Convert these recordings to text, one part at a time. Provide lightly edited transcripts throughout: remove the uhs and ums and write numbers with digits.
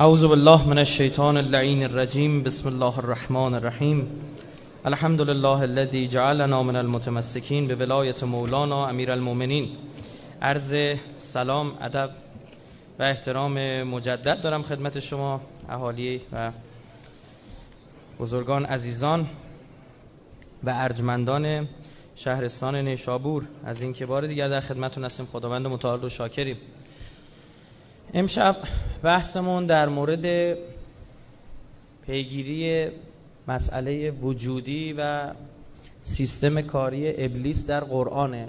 اعوذ بالله من الشیطان اللعین الرجیم. بسم الله الرحمن الرحیم. الحمد لله الذي جعلنا من المتمسکین به ولایت مولانا امیر المؤمنین. عرض سلام، ادب و احترام مجدد دارم خدمت شما اهالی و بزرگان عزیزان و ارجمندان شهرستان نیشابور از اینکه بار دیگر در خدمتتون هستیم. خداوند متعال و شاکریم. امشب بحثمون در مورد پیگیری مسئله وجودی و سیستم کاری ابلیس در قرآنه.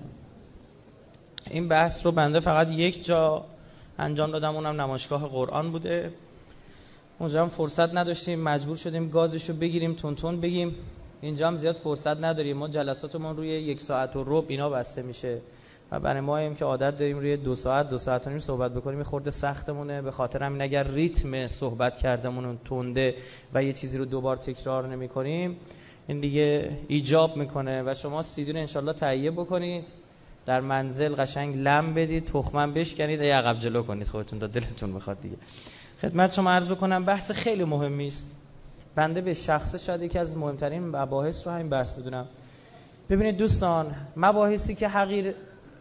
این بحث رو بنده فقط یک جا انجام دادم، اونم نمایشگاه قرآن بوده. اونجا هم فرصت نداشتیم، مجبور شدیم گازشو بگیریم، تون بگیم. اینجا هم زیاد فرصت نداریم، ما جلساتمون روی 1 ساعت و ربع اینا بسته میشه و برای ما هم که عادت داریم روی 2 ساعت 2 ساعت و نیم صحبت بکنیم خورده سختمونه. به خاطر همین اگر ریتم صحبت کردمون تنده و یه چیزی رو دوبار تکرار نمی کنیم این دیگه ایجاب میکنه و شما سیدی رو انشالله تهیه بکنید، در منزل قشنگ لم بدید، تخمم بشکنید، ای عقب جلو کنید خودتون تا دلتون میخواد دیگه. خدمت شما عرض بکنم بحث خیلی مهمی است. بنده به شخصه شاید یکی از مهمترین مباحث رو همین بحث بدونم. ببینید دوستان، مباحثی که حقیر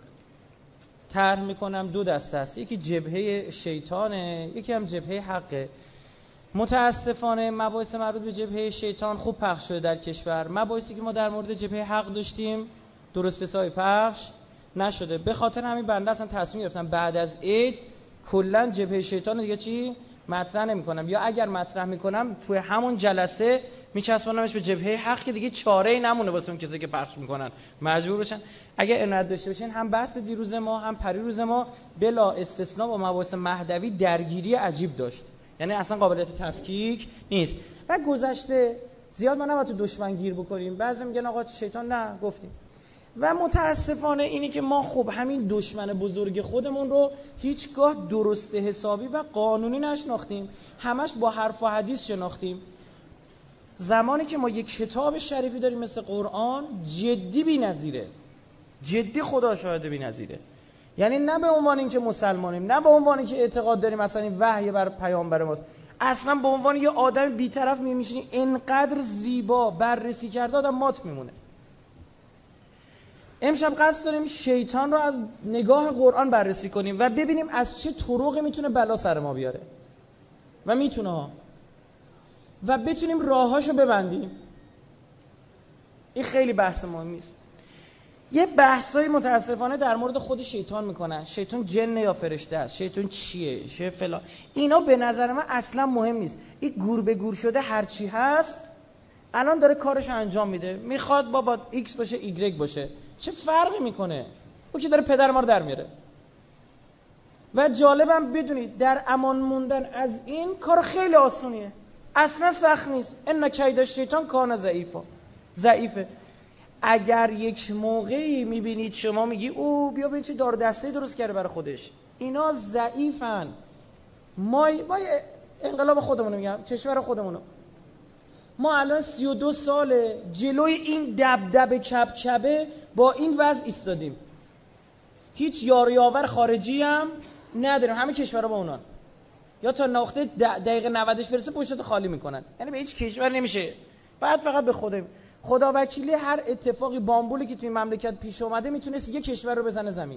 طرح میکنم 2 دسته است. یکی جبهه شیطانه، یکی هم جبهه حقه. متاسفانه مباحث مربوط به جبهه شیطان خوب پخش شده در کشور. مباحثی که ما در مورد جبهه حق داشتیم درست حسابی پخش نشده. به خاطر همین بنده اصلا تصمیم گرفتم بعد از عید کلا جبهه شیطان دیگه مطرح نمیکنم، یا اگر مطرح میکنم توی همون جلسه میچسبونمش به جبهه حق که دیگه چاره‌ای نمونه واسه اون کسایی که پخش میکنن مجبور بشن. اگه عنایت داشته باشین هم بحث دیروز ما هم پریروز ما بلا استثناء با مباحث مهدوی درگیری عجیب داشت، یعنی اصلا قابلیت تفکیک نیست. و گذشته زیاد ما نباید تو دشمن گیر بکنیم. بعضی میگن آقا شیطان، نه گفتیم. و متاسفانه اینی که ما خب همین دشمن بزرگ خودمون رو هیچگاه درست حسابی و قانونی نشناختیم، همش با حرف و حدیث شناختیم. زمانی که ما یک کتاب شریفی داریم مثل قرآن، جدی بی‌نظیره، جدی خدا شاهده بی‌نظیره. یعنی نه به عنوان اینکه مسلمانیم، نه به عنوان اینکه اعتقاد داریم مثلا این وحی بر پیامبر ماست، اصلا به عنوان یه آدم بی‌طرف می‌شینی اینقدر زیبا بررسی کرده آدم مات میمونه. امشب قصد داریم شیطان رو از نگاه قرآن بررسی کنیم و ببینیم از چه طرقی میتونه بلا سر ما بیاره و میتونه ها و بتونیم راهاشو ببندیم. این خیلی بحث مهمی است. یه بحثایی متاسفانه در مورد خود شیطان میکنن. شیطان جن یا فرشته است، شیطان چیه، چه فلان. اینا به نظر من اصلا مهم نیست. این گور به گور شده هر چی هست الان داره کارشو انجام میده. میخواد بابا ایکس باشه ایگرگ باشه، چه فرقی میکنه؟ او که داره پدر ما رو در میاره. و جالبم بدونید در امان موندن از این کار خیلی آسونیه، اصلا سخت نیست. ان کید شیطان کان ضعیفه. اگر یک موقعی میبینید شما میگی او بیا به چه دار دسته درست کرده برای خودش، اینا ضعیفن. ما انقلاب خودمونو میگم، کشور خودمونو، ما الان 32 ساله جلوی این دبدب کبکبه با این وضع ایستادیم. هیچ یار یاور خارجی هم نداریم، همه کشورها با اونان، یا تا نقطه دقیقه 90 برسه پشت خالی میکنن. یعنی به هیچ کشور نمیشه، بعد فقط به خدا وکیلی هر اتفاقی بامبولی که توی مملکت پیش اومده میتونست یه کشور رو بزنه زمین.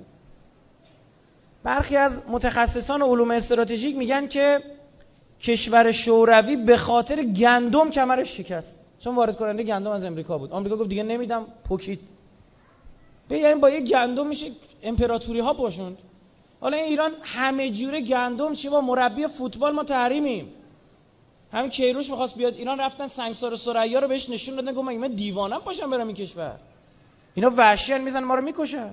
برخی از متخصصان علوم استراتژیک میگن که کشور شوروی به خاطر گندم کمرش شکست، چون وارد کننده گندم از امریکا بود. آمریکا گفت دیگه نمیدم، پوکید. یعنی با یه گندم میشه امپراتوری ها پاشوند. حالا این ایران همه جوره گندم چی، با مربی فوتبال ما تحریمیم. همین کیروش می‌خواست بیاد ایران، رفتن سنگسار ثریا رو بهش نشون دادن، گفت من دیوانه‌ام باشم برم این کشور، اینا وحشیان میزنن ما رو میکشن.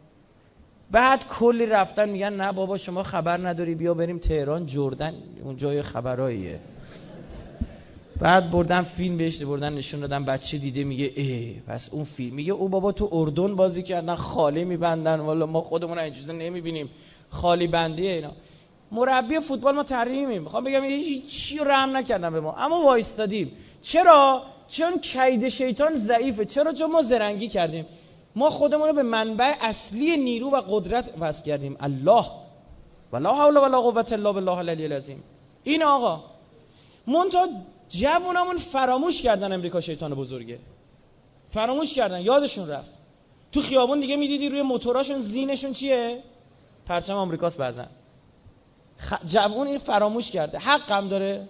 بعد کلی رفتن میگن نه بابا شما خبر نداری، بیا بریم تهران، جردن اون جای خبراییه. بعد بردن فیلم بهش بردن نشون دادن، بچه دیده میگه پس اون فیلم. میگه او بابا تو اردن بازی کردن خالی میبندن، والا ما خودمون این چیزا نمیبینیم، خالی بندیه اینا. مربی فوتبال ما تحریمیم. میخوام بگم هیچی رحم نکردن به ما، اما وایستادیم. چرا؟ چون کید شیطان ضعیفه. چرا؟ چون ما زرنگی کردیم. ما خودمون رو به منبع اصلی نیرو و قدرت وصل کردیم، الله. ولا حول ولا قوت الا بالله العلی العظیم. این آقا منتها جوونامون فراموش کردن امریکا شیطان بزرگه، فراموش کردن، یادشون رفت. تو خیابون دیگه میدیدی روی موتوراشون زینشون چیه؟ پرچم آمریکاست. بعضن جوون این فراموش کرده. حق هم داره.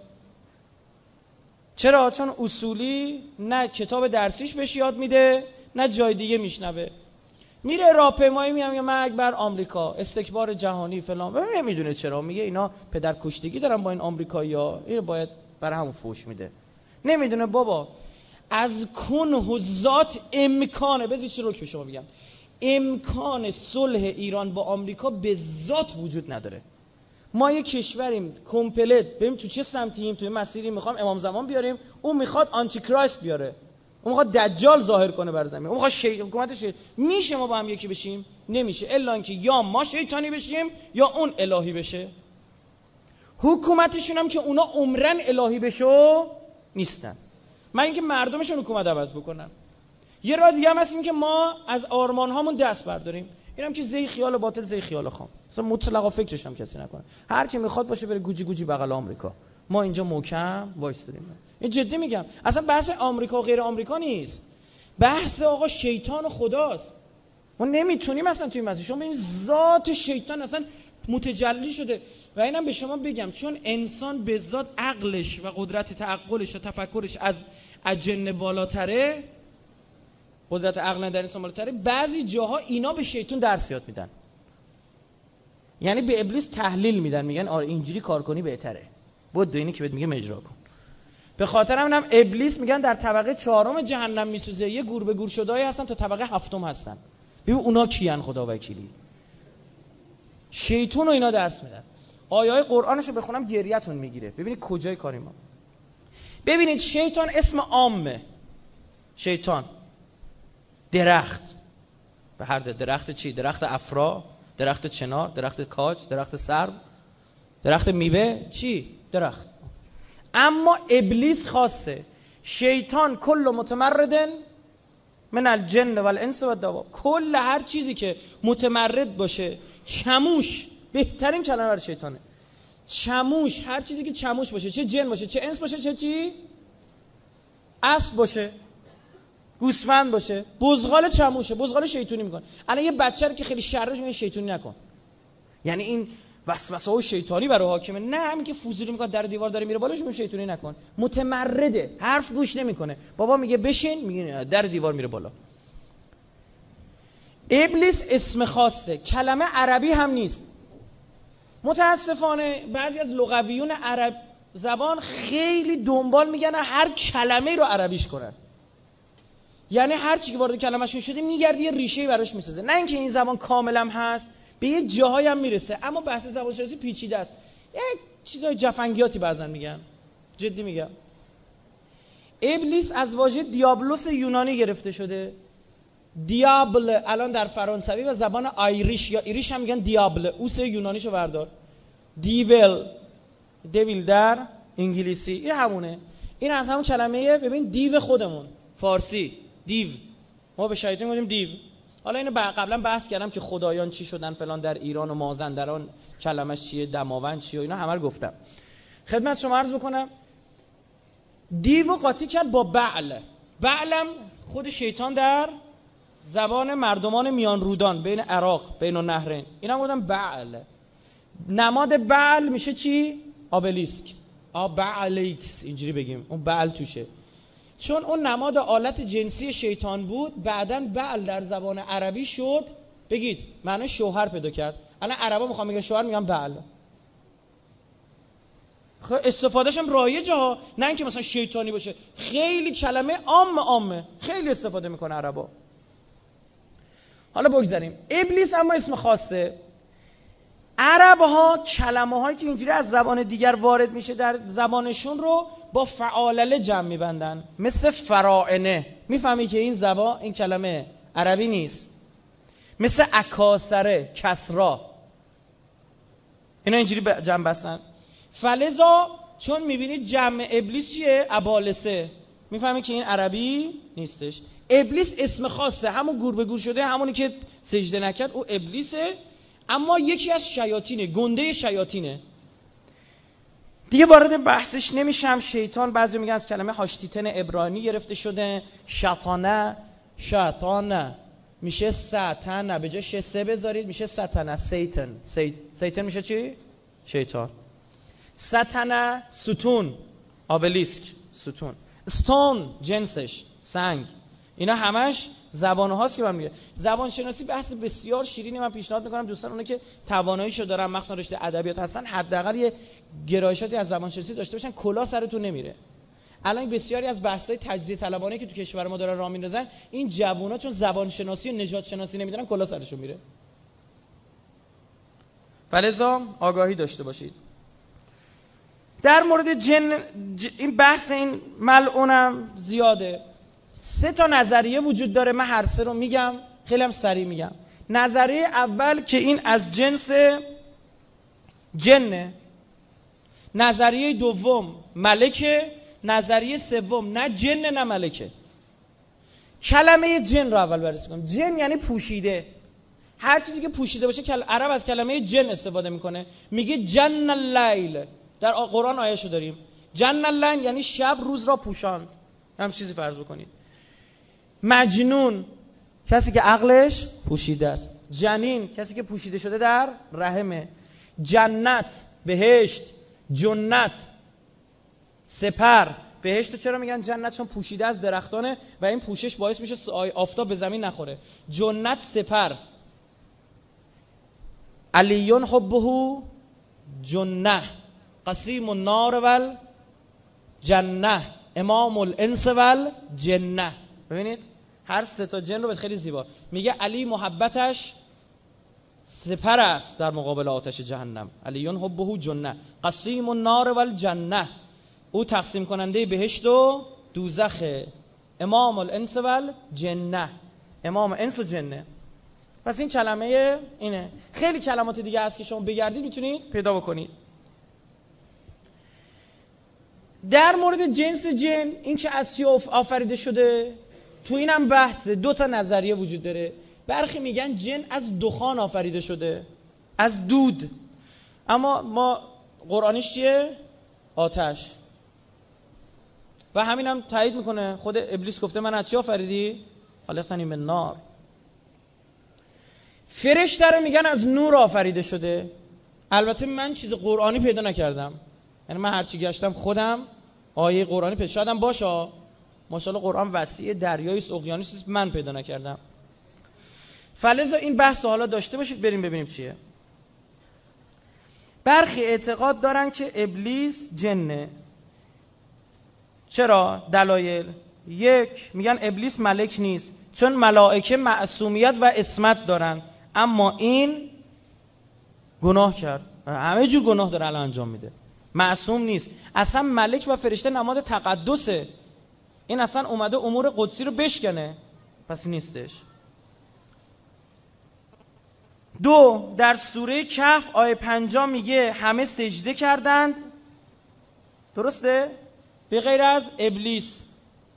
چرا؟ چون اصولی نه کتاب درسیش بهش یاد میده نه جای دیگه میشنوه. میره راهپیمایی میگه مرگ بر آمریکا، استکبار جهانی فلان، نمیدونه چرا، میگه اینا پدر کشتگی دارن با این آمریکایی‌ها، این باید برای همون فوش میده. نمیدونه بابا از کنه و ذات امکانه، بذارید چه رک به شما بگم، امکان صلح ایران با آمریکا به ذات وجود نداره. ما یه کشوریم کامپلت، ببین تو چه سمتیم، تو مسیری میخوام امام زمان بیاریم، اون میخواد آنتی کرایست بیاره، اون میخواد دجال ظاهر کنه بر زمین، اون میخواد حکومت میشه ما با هم یکی بشیم؟ نمیشه، الا اینکه یا ما شیطانی بشیم یا اون الهی بشه. حکومتشون هم که اونا عمرن الهی بشو نیستن، من اینکه مردمشون حکومت عوض بکنن. یه راه دیگه هم هست، این که ما از آرمان هامون دست برداریم. اینم که زی خیال باطل زی خیال خام، اصلا مطلقا فکرش هم کسی نکنه، هر کی میخواد باشه بره گوجی گوجی بغل آمریکا، ما اینجا محکم وایسادیم. این جدی میگم، اصلا بحث آمریکا و غیر آمریکا نیست، بحث آقا شیطان و خداست. ما نمیتونیم اصلا توی مسیح، شما این ذات شیطان اصلا متجلی شده. و اینم به شما بگم چون انسان به ذات عقلش و قدرت تعقلش و تفکرش از اجنه بالاتره، قدرت عقل در انسان بالاتره، بعضی جاها اینا به شیطان درس یاد میدن، یعنی به ابلیس تحلیل میدن، میگن آره اینجوری کار کنی بهتره، بود دو اینی که بهت میگه اجرا کن. به خاطر همینم ابلیس میگن در طبقه 4 جهنم میسوزه، یه گور به گور شدهایی هستن تا طبقه 7 هستن. ببین اونا کیان؟ خدا وکیلی شیطان و اینا درس میدن. آیای قرآنشو بخونم گریتون میگیره. ببینید کجای کاری ما. ببینید شیطان اسم عامه. شیطان درخت، به هر درخت چی؟ درخت افرا، درخت چنار، درخت کاج، درخت سرو، درخت میوه، چی؟ درخت. اما ابلیس خاصه. شیطان کل متمردن من الجن و الانس و الدواب، کل هر چیزی که متمرد باشه، چموش، بهترین کلمه برای شیطانه چموش، هر چیزی که چموش باشه، چه جن باشه، چه انس باشه، چه چی؟ اسب باشه، گوسفند باشه، بزغال چموشه، بزغال شیطونی میکنه. الان یه بچه رو که خیلی شرش میگه شیطونی نکن، یعنی این وسوسه های شیطانی برای حاکمه، نه همین که فوزوری میکنه در دیوار داره میره بالاش، میگه شیطونی نکن. متمرده، حرف گوش نمیکنه، بابا میگه بشین، میگه در دیوار میره بالا. ابلیس اسم خاصه، کلمه عربی هم نیست. متاسفانه بعضی از لغویون عرب زبان خیلی دنبال میگن هر کلمه رو عربیش کنن، یعنی هر چی که وارد کلمه‌شون شده میگردی یه ریشه‌ای براش میسازه. نه اینکه این زبان کاملا هست، به یه جاهایی هم میرسه، اما بحث زبان شناسی پیچیده است، یه چیزای جفنگیاتی بعضن میگن. جدی میگم. ابلیس از واژه دیابلوس یونانی گرفته شده. دیابل الان در فرانسوی و زبان آیریش یا ایریش هم میگن دیابل، اوس یونانیشو بردار. دیویل در انگلیسی این همونه. این از همون کلمه، ببین دیو خودمون فارسی دیو، ما به شیطان میگیم دیو. حالا اینو قبلا بحث کردم که خدایان چی شدن فلان در ایران و مازندران کلمش چیه، دماوند چیه و اینا همه رو گفتم. خدمت شما عرض بکنم دیو قاطی کرد با بعل. بعلم خود شیطان در زبان مردمان میان رودان بین عراق بین النهرین، اینا گفتن بعل. نماد بعل میشه چی؟ آبلیسک، بعلیکس اینجوری بگیم، اون بعل توشه، چون اون نماد آلت جنسی شیطان بود. بعداً بعل در زبان عربی شد، بگید معنی شوهر پیدا کرد. الان عربا میخوام میگن شوهر میگن بعل. خب استفادهش هم رایجه ها، نه اینکه مثلا شیطانی باشه، خیلی کلمه عامه خیلی استفاده میکنه عربا. حالا بگذاریم. ابلیس اما اسم خاصه. عرب ها کلمه هایی که اینجوری از زبان دیگر وارد میشه در زبانشون رو با فعالله جمع میبندن، مثل فراعنه. میفهمی که این زبان، این کلمه عربی نیست. مثل اکاسره، کسرا، اینا اینجوری جمع بستن. فلذا چون میبینید جمع ابلیس چیه؟ ابالسه، میفهمی که این عربی نیستش. ابلیس اسم خاصه، همون گور به گور شده، همونی که سجده نکرد او ابلیسه، اما یکی از شیاطینه، گنده شیاطینه. دیگه وارد بحثش نمیشم. شیطان بعضی میگن از کلمه هاشتیتن عبرانی گرفته شده. شیطانه میشه ساتانه، به جای سه بذارید میشه ساتانه. سیتن میشه چی؟ شیطان. ساتانه ستون، آبلیسک ستون. استون جنسش سنگ. اینا همش زبان هاست که من میگه. زبان شناسی بحث بسیار شیرینی. من پیشنهاد میکنم دوستان اونه که تواناییشو دارن، مخصوصا رشته ادبیات هستن، حداقل یه گرایشاتی از زبان شناسی داشته باشن. کلا سرتون نمیره. الان بسیاری از بحث‌های تجزیه طلبانه که تو کشور ما دارن راه میندازن، این جوونا چون زبان شناسی و نژاد شناسی نمیدونن کلا سرشون میره. فلذا آگاهی داشته باشید. در مورد این بحث این ملعونم زیاده. 3 تا نظریه وجود داره. من هر 3 رو میگم، خیلی هم سریع میگم. نظریه اول که این از جنس جنه. نظریه دوم ملکه. نظریه سوم نه جن نه ملکه. کلمه جن رو اول بررسی کنم. جن یعنی پوشیده. هر چیزی که پوشیده باشه عرب از کلمه جن استفاده میکنه. میگه جن اللیل. در قرآن آیه‌شو داریم. جن اللیل یعنی شب روز را پوشاند. هم چیزی فرض بکنید. مجنون کسی که عقلش پوشیده است. جنین کسی که پوشیده شده در رحمه. جنت بهشت. جنت سپر. بهشت چرا میگن جنت؟ چون پوشیده از درختانه و این پوشش باعث میشه آفتاب به زمین نخوره. جنت سپر. علیون حبه جنه قسیم النار والجنه امام الانس والجنه. ببینید هر 3 تا جن رو خیلی زیبا میگه. علی محبتش سپر است در مقابل آتش جهنم. علیون حبه جنه قسیم النار والجنه. او تقسیم کننده بهشت و دوزخه. امام الانس والجنه. امام انس و جنه. پس این کلمه اینه. خیلی کلمات دیگه هست که شما بگردید میتونید پیدا بکنید. در مورد جنس جن، این که از چی آفریده شده، تو اینم بحث. 2 تا نظریه وجود داره. برخی میگن جن از دخان آفریده شده، از دود. اما ما قرآنش چیه؟ آتش. و همین هم تایید میکنه. خود ابلیس گفته من از چی آفریدی؟ خلقتنی من نار. فرشته رو میگن از نور آفریده شده. البته من چیز قرآنی پیدا نکردم. یعنی من هرچی گشتم خودم آیه قرآنی پیدا شدم باشه. ماشاءالله قرآن وسیع، دریای اقیانوسی است، من پیدا نکردم. فلذا این بحث حالا داشته باشید، بریم ببینیم چیه. برخی اعتقاد دارن که ابلیس جنه. چرا؟ دلایل. 1 میگن ابلیس ملک نیست، چون ملائکه معصومیت و عصمت دارن، اما این گناه کرد. همه جور گناه داره الان انجام میده. معصوم نیست. اصلا ملک و فرشته نماد تقدسه. این اصلا اومده امور قدسی رو بشکنه. پس نیستش. 2 در سوره کهف آیه 5 میگه همه سجده کردند. درسته؟ به غیر از ابلیس.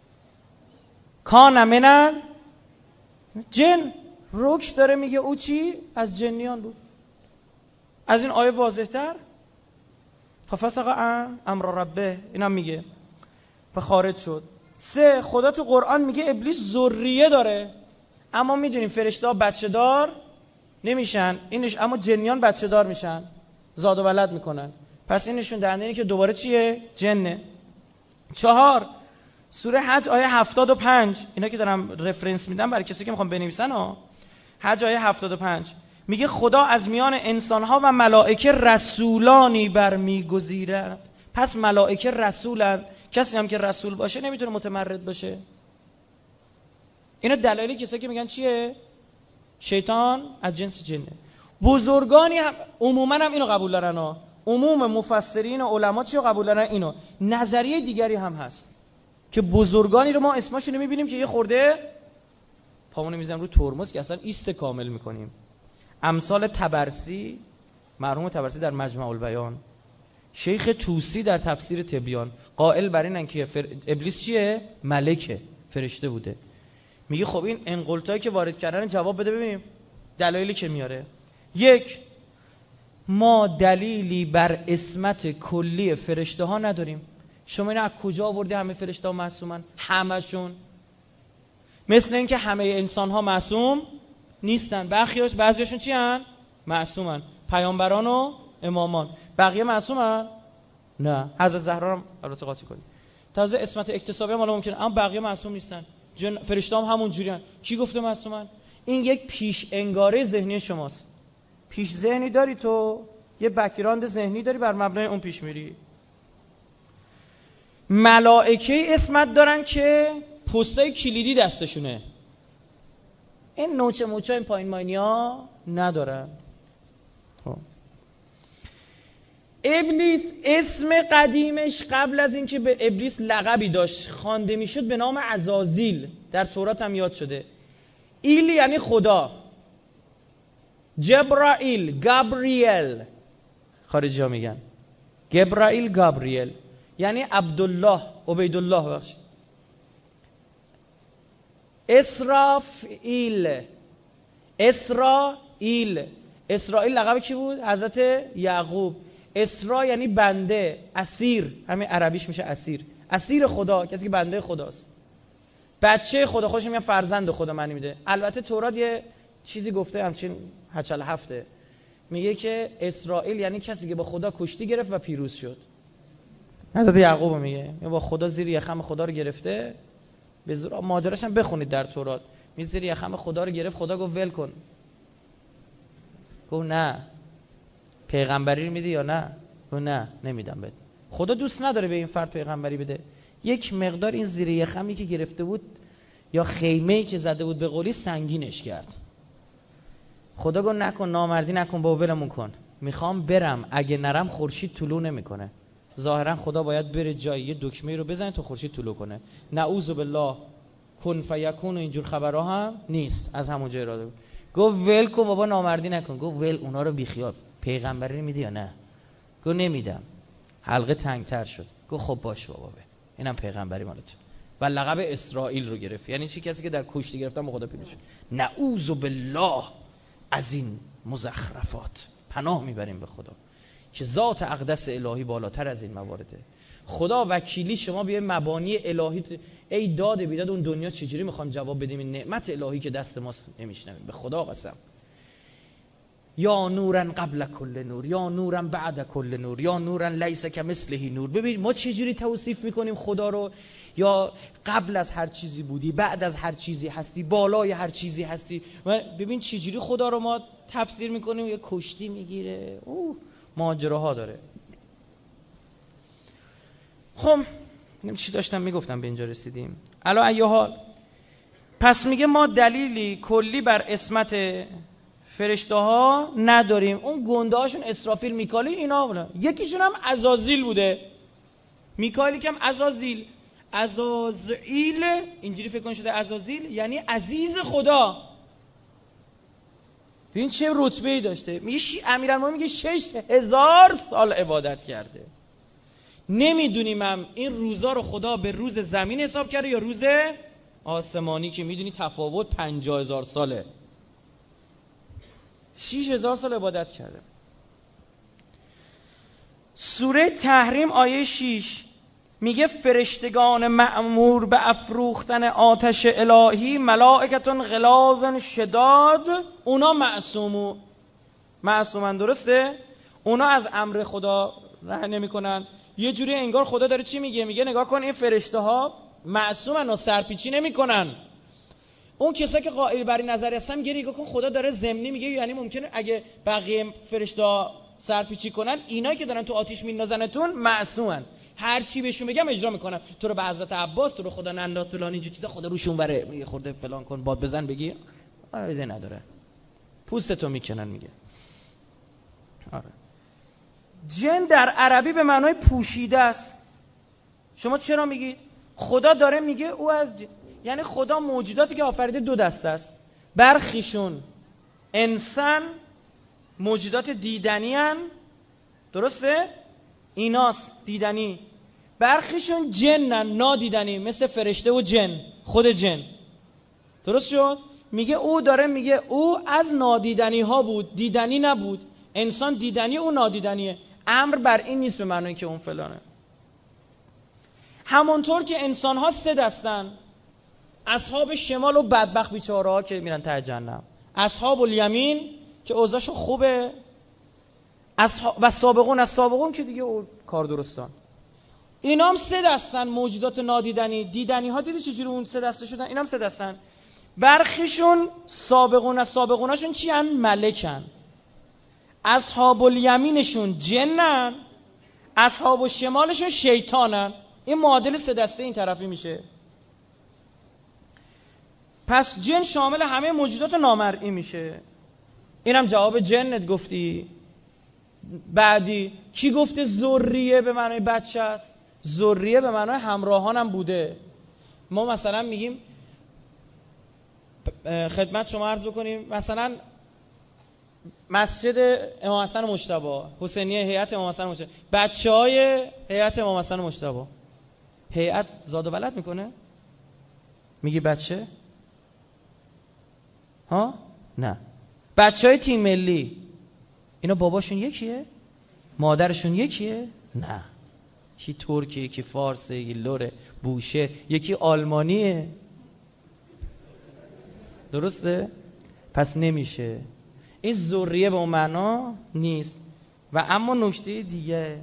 کان من جن. رکش داره میگه او چی؟ از جنیان بود. از این آیه واضح تر ففسق عن امر ربه اینم میگه فخارج شد. 3 خدا تو قرآن میگه ابلیس ذریه داره، اما میدونیم فرشته ها بچه دار نمیشن، اینش اما جنیان بچه دار میشن، زاد و ولد میکنن. پس این نشون دهنده اینه که دوباره چیه؟ جنه. 4 سوره حج آیه 75. اینا که دارم رفرنس میدم برای کسی که میخوام بنویسن ها. حج آیه 75 میگه خدا از میان انسانها و ملائکه رسولانی برمیگزیرد. پس ملائکه رسولن. کسی هم که رسول باشه نمیتونه متمرد باشه. اینا دلایلی کسایی که میگن چیه؟ شیطان از جنس جنه. بزرگانی هم عموما هم اینو قبول دارن ها. عموم مفسرین و علما چیو قبول دارن؟ اینو. نظریه دیگری هم هست که بزرگانی رو ما اسمشون رو میبینیم که یه خورده پامونو میزنیم رو ترمز که اصلا ایست کامل میکنیم. امثال طبرسی، مرحوم طبرسی در مجمع البیان، شیخ طوسی در تفسیر تبیان، قائل بر اینن که ابلیس چیه؟ ملکه، فرشته بوده. میگه خب این انقلتایی که وارد کردن جواب بده ببینیم دلایلی که میاره. 1 ما دلیلی بر عصمت کلی فرشته ها نداریم. شما اینا از کجا آوردی همه فرشته ها معصومن؟ همشون. مثل اینکه همه انسان ها معصوم نیستن، بعضیاشون چی هن؟ معصومن. پیامبران و امامان. بقیه معصومن؟ نه. حضرت زهرا هم البته قاطی کنید. تازه عصمت اکتسابی هم ممکنه، اما بقیه معصوم نیستن. فرشته هم همون جوریان. کی گفته معصومن؟ این یک پیش انگاره ذهنی شماست. پیش ذهنی داری تو، یه بک‌گراند ذهنی داری، بر مبنای اون پیش میری. ملائکه عصمت دارن که پستای کلیدی دستشونه. این نوچه موچه این پایین ماینیا ندارن. ابلیس اسم قدیمش قبل از اینکه به ابلیس لقبی داشت خوانده میشد به نام عزازیل. در تورات هم یاد شده. ایل یعنی خدا. جبرائیل، گابریل خارجی ها میگن. جبرائیل، گابریل یعنی عبدالله، عبیدالله بخشید. اسرافیل، اسرائیل لقب کی بود؟ حضرت یعقوب. اسرا یعنی بنده، اسیر، همین عربیش میشه اسیر. اسیر خدا، کسی که بنده خداست. بچه خدا، خودش میگن فرزند خدا معنی میده. البته تورات یه چیزی گفته همچین 87 میگه که اسرائیل یعنی کسی که با خدا کشتی گرفت و پیروز شد. حضرت یعقوب میگه با خدا زیر یخم خدا رو گرفته، به زور ماجراش هم بخونید در تورات. می زیر یخم خدا رو گرفت، خدا گفت ول کن. گفت نه. پیغمبری رو میدی یا نه؟ گفت نه نمیدم بهت. خدا دوست نداره به این فرد پیغمبری بده. یک مقدار این زیر یخمی که گرفته بود یا خیمه‌ای که زده بود به قولی سنگینش کرد. خدا گفت نکن، نامردی نکن، با ولمون کن. میخوام برم، اگه نرم خورشید طلوع نمیکنه. ظاهرا خدا باید بره جایی یه دکمه رو بزنه تا خورشید طلوع کنه. نعوذ بالله کن فیکون و اینجور خبرها هم نیست. از همونجا اراده بود. گفت ول کن بابا، نامردی نکن. گفت ول اونا رو بیخیال. پیغمبری میدی یا نه؟ گفت نمیدم. حلقه تنگتر شد. گفت خب باش بابا به. اینم پیغمبری مالت. و لقب اسرائیل رو گرفت. یعنی چی؟ کسی که در کشتی گرفتن به خدا پیروز شد. نعوذ بالله از این مزخرفات. پناه میبریم به خدا که ذات اقدس الهی بالاتر از این موارده. خدا وکیلی شما بیه مبانی الهی ای داد بیداد اون دنیا چجوری میخوام جواب بدیم این نعمت الهی که دست ماست نمیشنویم. به خدا قسم. یا نورن قبل کل نور، یا نورن بعد کل نور، یا نورن لیس کمثله نور. ببین ما چجوری توصیف میکنیم خدا رو؟ یا قبل از هر چیزی بودی، بعد از هر چیزی هستی، بالای هر چیزی هستی. ببین چجوری خدا رو ما تفسیر میکنیم. یه کشتی میگیره، ماجراها داره. خب چی داشتم میگفتم به اینجا رسیدیم. علا ای حال، پس میگه ما دلیلی کلی بر عصمت فرشته ها نداریم. اون گنده هاشون اسرافیل، میکائیل اینا بودن. یکیشون هم عزازیل بوده. میکائیل که هم عزازیل. عزازیل اینجوری فکر کن شده عزازیل یعنی عزیز خدا. ببین چه رتبه‌ای داشته. میگه امیرالمومنین میگه 6000 سال عبادت کرده. نمیدونیم هم این روزا رو خدا به روز زمین حساب کرده یا روز آسمانی، که میدونی تفاوت 50000 ساله. 6000 سال عبادت کرده. سوره تحریم آیه 6 میگه فرشتگان مأمور به افروختن آتش الهی ملائکتون غلاظ شداد، اونا معصومن. درسته؟ اونا از امر خدا رها نمی‌کنن. یه جوری انگار خدا داره چی میگه؟ میگه نگاه کن این فرشته ها معصومن و سرپیچی نمی‌کنن. اون کسایی که قائل بر این نظر هستن میگه نگاه کن خدا داره ضمنی میگه، یعنی ممکنه اگه بقیه فرشته ها سرپیچی کنن، اینایی که دارن تو آتش میندازنتون معصومن. هر چی بهشون بگم اجرا میکنن. تو رو به حضرت عباس، تو رو خدا ننداز فلان اینجور چیزا، خدا روشون بره میگه خورده فلان کن، باد بزن، بگی فایده نداره، پوستتو میکنن. میگه آره. جن در عربی به معنای پوشیده است. شما چرا میگید خدا داره میگه او از یعنی خدا موجوداتی که آفریده دو دسته است. برخیشون انسان موجودات دیدنی هن. درسته؟ ایناست دیدنی. برخیشون جنن، نادیدنی، مثل فرشته و جن، خود جن. درست شد؟ میگه او داره میگه او از نادیدنی ها بود، دیدنی نبود. انسان دیدنی، اون نادیدنیه. امر بر این نیست به معنی که اون فلانه. همونطور که انسان ها 3 دستن، اصحاب شمال و بدبخت بیچاره ها که میرن ته جهنم، اصحاب الیمین که اوضاعشون خوبه، و سابقون از سابقون که دیگه کار درستان. اینا هم 3 دستن موجودات نادیدنی. دیدنی ها دیدی چجوری اون 3 دسته شدن؟ اینا هم 3 دستن. برخیشون سابقون از سابقوناشون چی هن؟ ملکن. اصحاب الیمینشون جنن، اصحاب الشمالشون شیطانن. این معادل 3 دسته این طرفی میشه. پس جن شامل همه موجودات نامرئی میشه. اینم جواب جنت گفتی. بعدی کی گفته ذریه به معنای بچه است؟ ذریه به معنای همراهان هم بوده. ما مثلا میگیم، خدمت شما عرض بکنیم، مثلا مسجد امام حسن مجتبی، حسینیه، هیئت امام حسن مجتبی، بچهای هیئت امام حسن مجتبی. هیئت زاد و ولد میکنه؟ میگی بچه؟ ها؟ نه. بچهای تیم ملی اینا باباشون یکیه؟ مادرشون یکیه؟ نه. یکی ترکیه، یکی فارسه، یکی لوره، بوشه، یکی آلمانیه. درسته؟ پس نمیشه. این ذریه به اون معنا نیست. و اما نکته دیگه،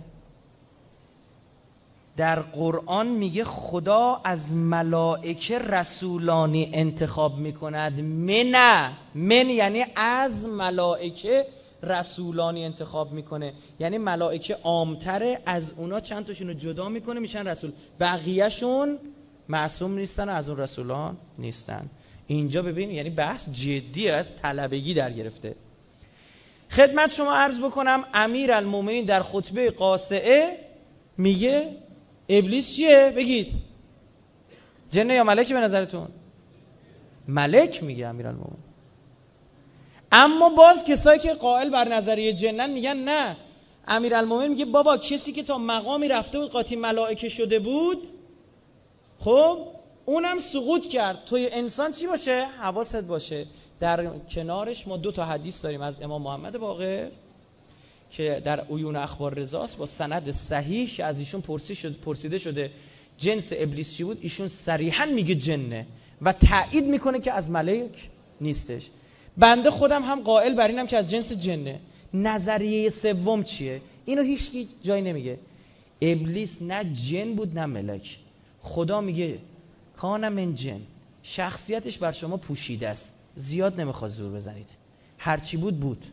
در قرآن میگه خدا از ملائکه رسولانی انتخاب میکند. من یعنی از ملائکه رسولانی انتخاب میکنه، یعنی ملائکه عامتره، از اونا چند تاشون رو جدا میکنه میشن رسول، بقیهشون معصوم نیستن و از اون رسولان نیستن. اینجا ببین یعنی بحث جدی از طلبگی در گرفته. خدمت شما عرض بکنم امیرالمومنین در خطبه قاصعه میگه ابلیس چیه؟ بگید جنه یا ملک به نظرتون؟ ملک میگه امیرالمومنین. اما باز کسایی که قائل بر نظریه جنن میگن نه، امیرالمومنین میگه بابا کسی که تا مقامی رفته بود قاطی ملائکه شده بود، خب اونم سقوط کرد. توی انسان چی باشه؟ حواست باشه. در کنارش ما 2 حدیث داریم از امام محمد باقر که در عیون اخبار رضاست با سند صحیح که از ایشون پرسیده شده جنس ابلیس چی بود، ایشون صریحا میگه جنه و تایید میکنه که از ملک نیستش. بنده خودم هم قائل بر اینم که از جنس جنه. نظریه سوم چیه؟ اینو هیچکی جایی نمیگه. ابلیس نه جن بود نه ملک. خدا میگه کان من جن، شخصیتش بر شما پوشیده است، زیاد نمیخواد زور بزنید، هرچی بود.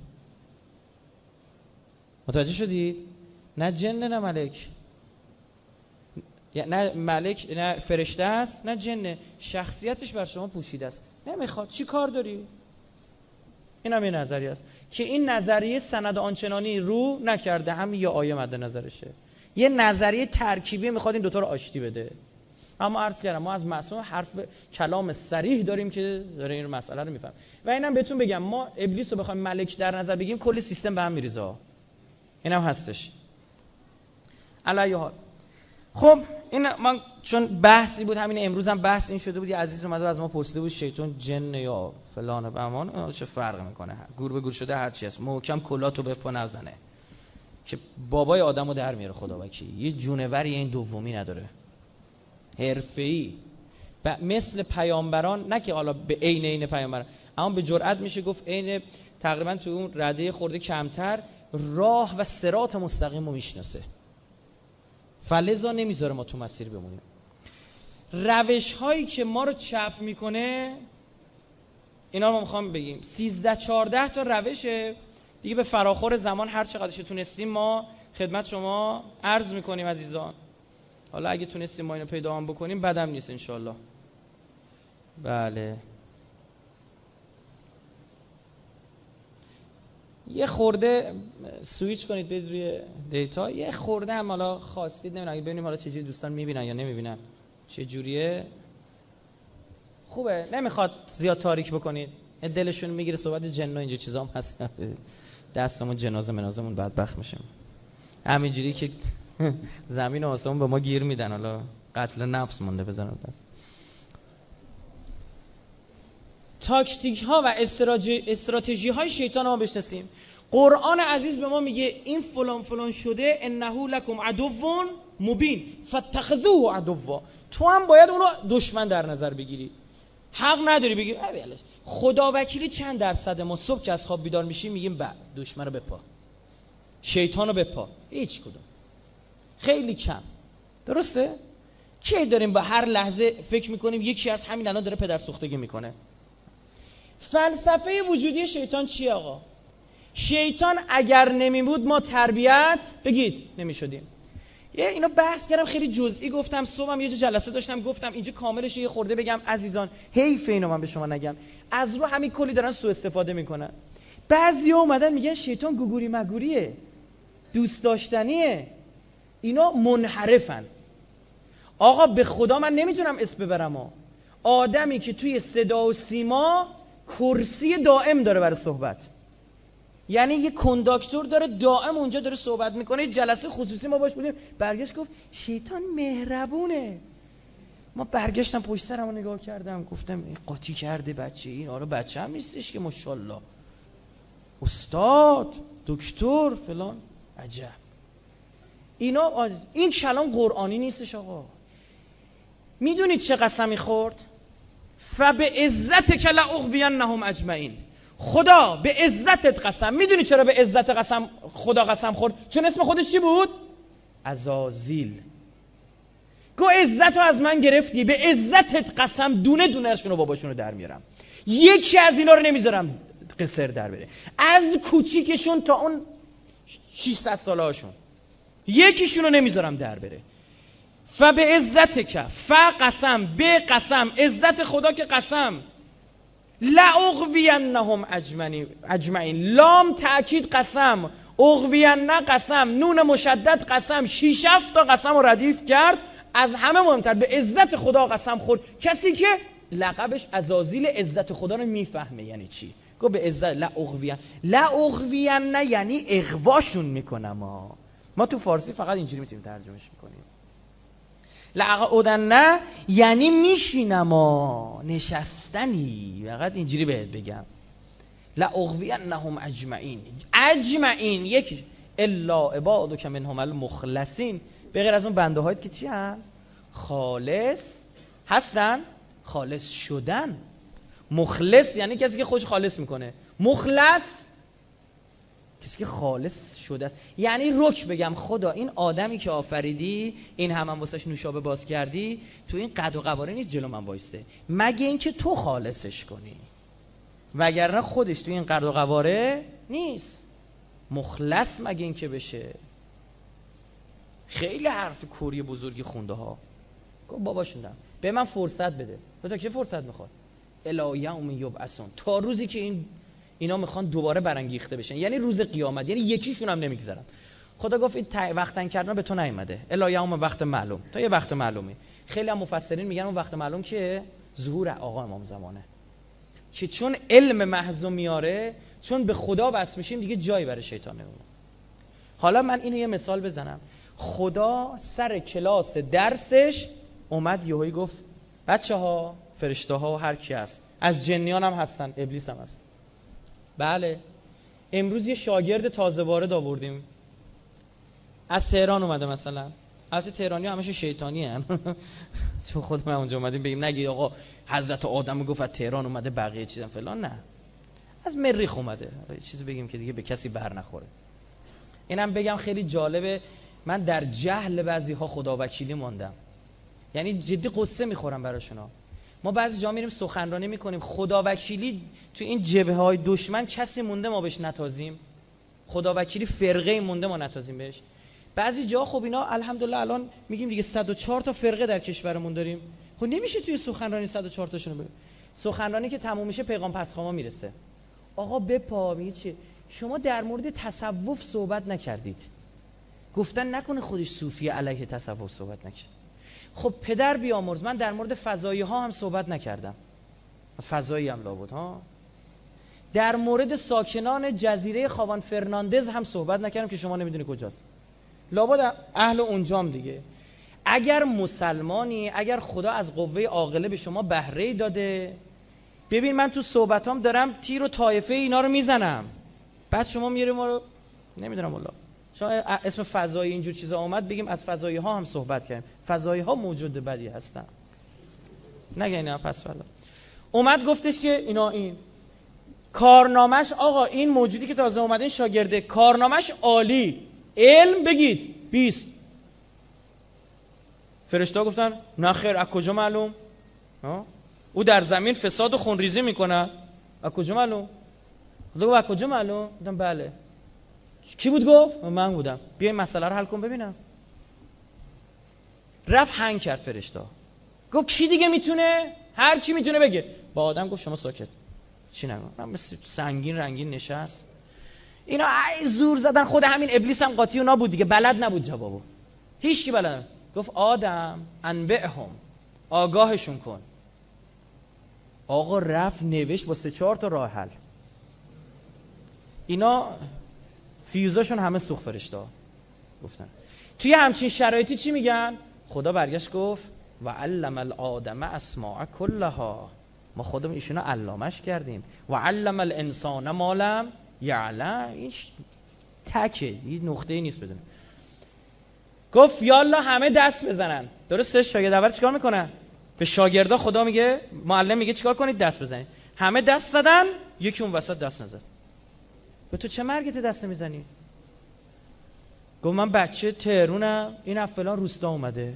متوجه شدید؟ نه جن نه ملک، نه ملک نه فرشته است نه جنه، شخصیتش بر شما پوشیده است، نمیخواد. چی کار داری؟ این هم یه نظریه است که این نظریه سند آنچنانی رو نکرده، همین یه آیه مد نظرشه، یه نظریه ترکیبی میخواد این دوتا رو آشتی بده. اما عرض کردم ما از معصوم حرف کلام صریح داریم که داره این مسئله رو میفهم. و اینم بهتون بگم ما ابلیس رو بخوایم ملک در نظر بگیم کلی سیستم به هم میریزه، اینم هستش. علی حال خب این من چون بحثی بود، همین امروز هم بحث این شده بود، یه عزیز اومده از ما پرسیده بود شیطان جن یا فلان و امان چه فرق میکنه؟ گور به گور شده هر چی است، محکم کلاتو به پا نزنه که بابای آدمو در میاره. خدا وکیل یه جونوری این دومی نداره، حرفه‌ای مثل پیامبران، نه که حالا به عین پیامبران، اما به جرئت میشه گفت عین، تقریبا تو اون رده خورده کمتر راه و صراط مستقیم رو میشناسه، فلذا نمیذاره ما تو مسیر بمونیم. روش هایی که ما رو چپ میکنه اینا رو ما میخوام بگیم 13-14 تا روشه دیگه، به فراخور زمان هر چقدرش تونستیم ما خدمت شما عرض میکنیم عزیزان. حالا اگه تونستیم ما اینو پیدا هم بکنیم بدم نیست انشالله. بله یه خورده سویچ کنید برید روی دیتا، یه خورده هم حالا خواستید نمیدونم اگه ببینیم حالا چجوری دوستان میبینن یا نمیبینن چه جوریه. خوبه نمیخواد زیاد تاریک بکنید، دلشون میگیره صحبت جن و اینجور چیزا هم هست، دستمون جنازه منازمون بدبخت میشیم همینجوری که زمین و آسمون به ما گیر میدن، حالا قتل نفس مونده بزنن دست. تاکتیک ها و استراتژی های شیطان رو ما بشناسیم. قرآن عزیز به ما میگه این فلان فلان شده، انه لکم عدو مبین فاتخذوه عدوا. تو هم باید اونو دشمن در نظر بگیری. حق نداری بگی خدا وکیلی چند درصد ما صبح که از خواب بیدار میشیم میگیم بعد دشمن رو بپا، شیطان رو بپا؟ هیچ کدوم، خیلی کم. درسته؟ کی داریم با هر لحظه فکر میکنیم یکی از همین الان داره پدر سوختگی میکنه؟ فلسفه وجودی شیطان چیه آقا؟ شیطان اگر نمی بود ما تربیت بگید نمیشدیم. اینو بحث کردم خیلی جزئی گفتم، صبحم یه جلسه داشتم گفتم اینجا کاملش یه خورده بگم عزیزان، حیف اینو من به شما نگم، از رو همین کلی دارن سوء استفاده میکنن. بعضیا اومدن میگن شیطان گوگوری مگوریه، دوست داشتنیه، اینا منحرفن. آقا به خدا من نمیتونم اسم ببرم آدمی که توی صدا و سیما کرسی دائم داره برای صحبت، یعنی یه کنداکتور داره دائم اونجا داره صحبت میکنه. جلسه خصوصی ما باش بودیم، برگشت گفت شیطان مهربونه. ما برگشتم پشت سرمو نگاه کردم گفتم این قاطی کرده بچه، این آره بچه هم نیستش که ماشاءالله استاد دکتر فلان. عجب. اینا این کلام قرآنی نیستش آقا. میدونید چه قسمی خورد؟ فبعزتک لأغوینهم اجمعین. خدا به عزتت قسم. میدونی چرا به عزت قسم خدا قسم خورد؟ چون اسم خودش چی بود؟ عزازیل. گو عزتو از من گرفتی، به عزتت قسم دونه دونه‌شونو باباشونو در میارم، یکی از اینا رو نمیذارم قصر در بره، از کوچیکشون تا اون 600 ساله هاشون یکیشونو نمیذارم در بره. فبعزتک، فقسم، به قسم، عزت خدا که قسم، لأغوینهم اجمعین، لام تأکید قسم، اغوین قسم، نون مشدد قسم، 6 تا قسم رو ردیف کرد. از همه مهمتر به عزت خدا قسم خورد، کسی که لقبش عزازیل عزت خدا رو میفهمه یعنی چی. گو به عزت لأغوین یعنی اغواشون میکنم. ما تو فارسی فقط اینجوری میتونیم ترجمهش میکنیم. لأقعدن یعنی میشینم، نشستنی، فقط اینجوری بهت بگم. لأغوینهم اجمعین یکی الا عبادک منهم المخلصین، به غیر از اون بنده هایت که چی هستن؟ خالص هستن، خالص شدن. مخلص یعنی کسی که خودش خالص میکنه، مخلص کسی که خالص شده است. یعنی رک بگم خدا این آدمی که آفریدی، این هم واسش نوشابه باز کردی، تو این قد و قواره نیست جلو من وایسته، مگه اینکه تو خالصش کنی، وگرنه خودش تو این قد و قواره نیست. مخلص مگه اینکه بشه. خیلی حرف کوری بزرگی خونده ها. باباشون دم به من فرصت بده. تو که فرصت میخواد؟ الی یوم یبعثون، تا روزی که اینا میخوان دوباره برانگیخته بشن، یعنی روز قیامت، یعنی یکیشون هم نمیگذرن. خدا گفت این وقت تعیین کردن به تو نیومده، الی یوم وقت معلوم، تا یه وقت معلومی. خیلی هم مفسرین میگن اون وقت معلوم که ظهور آقا امام زمانه، که چون علم محض میاره، چون به خدا وصل میشیم دیگه جایی برای شیطان نمیمونه. حالا من اینو یه مثال بزنم. خدا سر کلاس درسش اومد یهویی گفت بچه‌ها، فرشته‌ها و هر کی هست، از جنیان هم هستن، ابلیس هم هست، بله امروز یه شاگرد تازه وارد آوردیم از تهران اومده مثلا. البته تهرانی همش شیطانی ان چون خود ما اونجا اومدیم بگیم نگی آقا حضرت آدم گفت از تهران اومده بقیه چیزا فلان، نه، از مریخ اومده، یه چیزی بگیم که دیگه به کسی بر نخوره. اینم بگم خیلی جالبه، من در جهل بعضی ها خداوکیلی موندم، یعنی جدی قصه میخورم براشونا. ما بعضی جا میریم سخنرانی میکنیم، خداوکیلی تو این جبهه های دشمن کسی مونده ما بهش نتازیم؟ خداوکیلی فرقه مونده ما نتازیم بهش؟ بعضی جا خب اینا الحمدلله الان میگیم دیگه 104 تا فرقه در کشورمون داریم، خب نمیشه توی سخنرانی 104 تاشونو بگیم. سخنرانی که تموم میشه پیغام پسخاما میرسه، آقا بپا میگه چی؟ شما در مورد تصوف صحبت نکردید، گفتن نکنه خودش صوفی علیه تصوف صحبت نکنه. خب پدر بیامرز، من در مورد فضایی ها هم صحبت نکردم، فضایی هم لابد ها. در مورد ساکنان جزیره خاوان فرناندز هم صحبت نکردم که شما نمیدونی کجاست، لابد اهل اونجام دیگه. اگر مسلمانی، اگر خدا از قوه عاقله به شما بهره داده، ببین من تو صحبتام دارم تیر و طایفه اینا رو میزنم، بعد شما میاری ما رو نمیدونم والله شما اسم فضایی اینجور چیزا اومد بگیم از فضایی ها هم صحبت کردیم. فضایی ها موجود بدی هستن، نگه اینا پس فضا. اومد گفتش که اینا این کارنامش، آقا این موجودی که تازه اومده شاگرده کارنامش عالی، علم بگید 20. فرشته گفتن نه خیر، از کجا معلوم؟ او در زمین فساد و خونریزی میکنه. از کجا معلوم؟ خدا گفت از کجا معلوم؟ گفتم بله. کی بود گفت؟ من بودم. بیا این مسئله رو حل کن ببینم. رفت هنگ کرد فرشته. گفت کی دیگه میتونه؟ هر کی میتونه بگه. با آدم گفت شما ساکت. چی نگو؟ من مثل سنگین رنگین نشست. اینا ای زور زدن. خود همین ابلیس هم قاطی اونا بود دیگه، بلد نبود جوابو. هیچ کی بلد نبود. گفت آدم انبئهم، آگاهشون کن. آقا رفت نوشت با 3-4 تا راه حل. اینا فیوزاشون همه سوخت فرشته گفتن. توی همچین شرایطی چی میگن؟ خدا برگشت گفت و علم الآدم اسماء کلها، ما خودمون ایشونو علامش کردیم. و علم الانسان ما لم یعلم، این تکه، این نقطه‌ای نیست بدونه. گفت یالا همه دست بزنن. درسته؟ شاگرد اول چیکار میکنن؟ به شاگردا خدا میگه، معلم میگه چیکار کنید؟ دست بزنید. همه دست زدن، یکی اون وسط دست نزد. به تو چه مرگت دست نمیزنی؟ گفت من بچه تهرونم، این از فلان روستا اومده.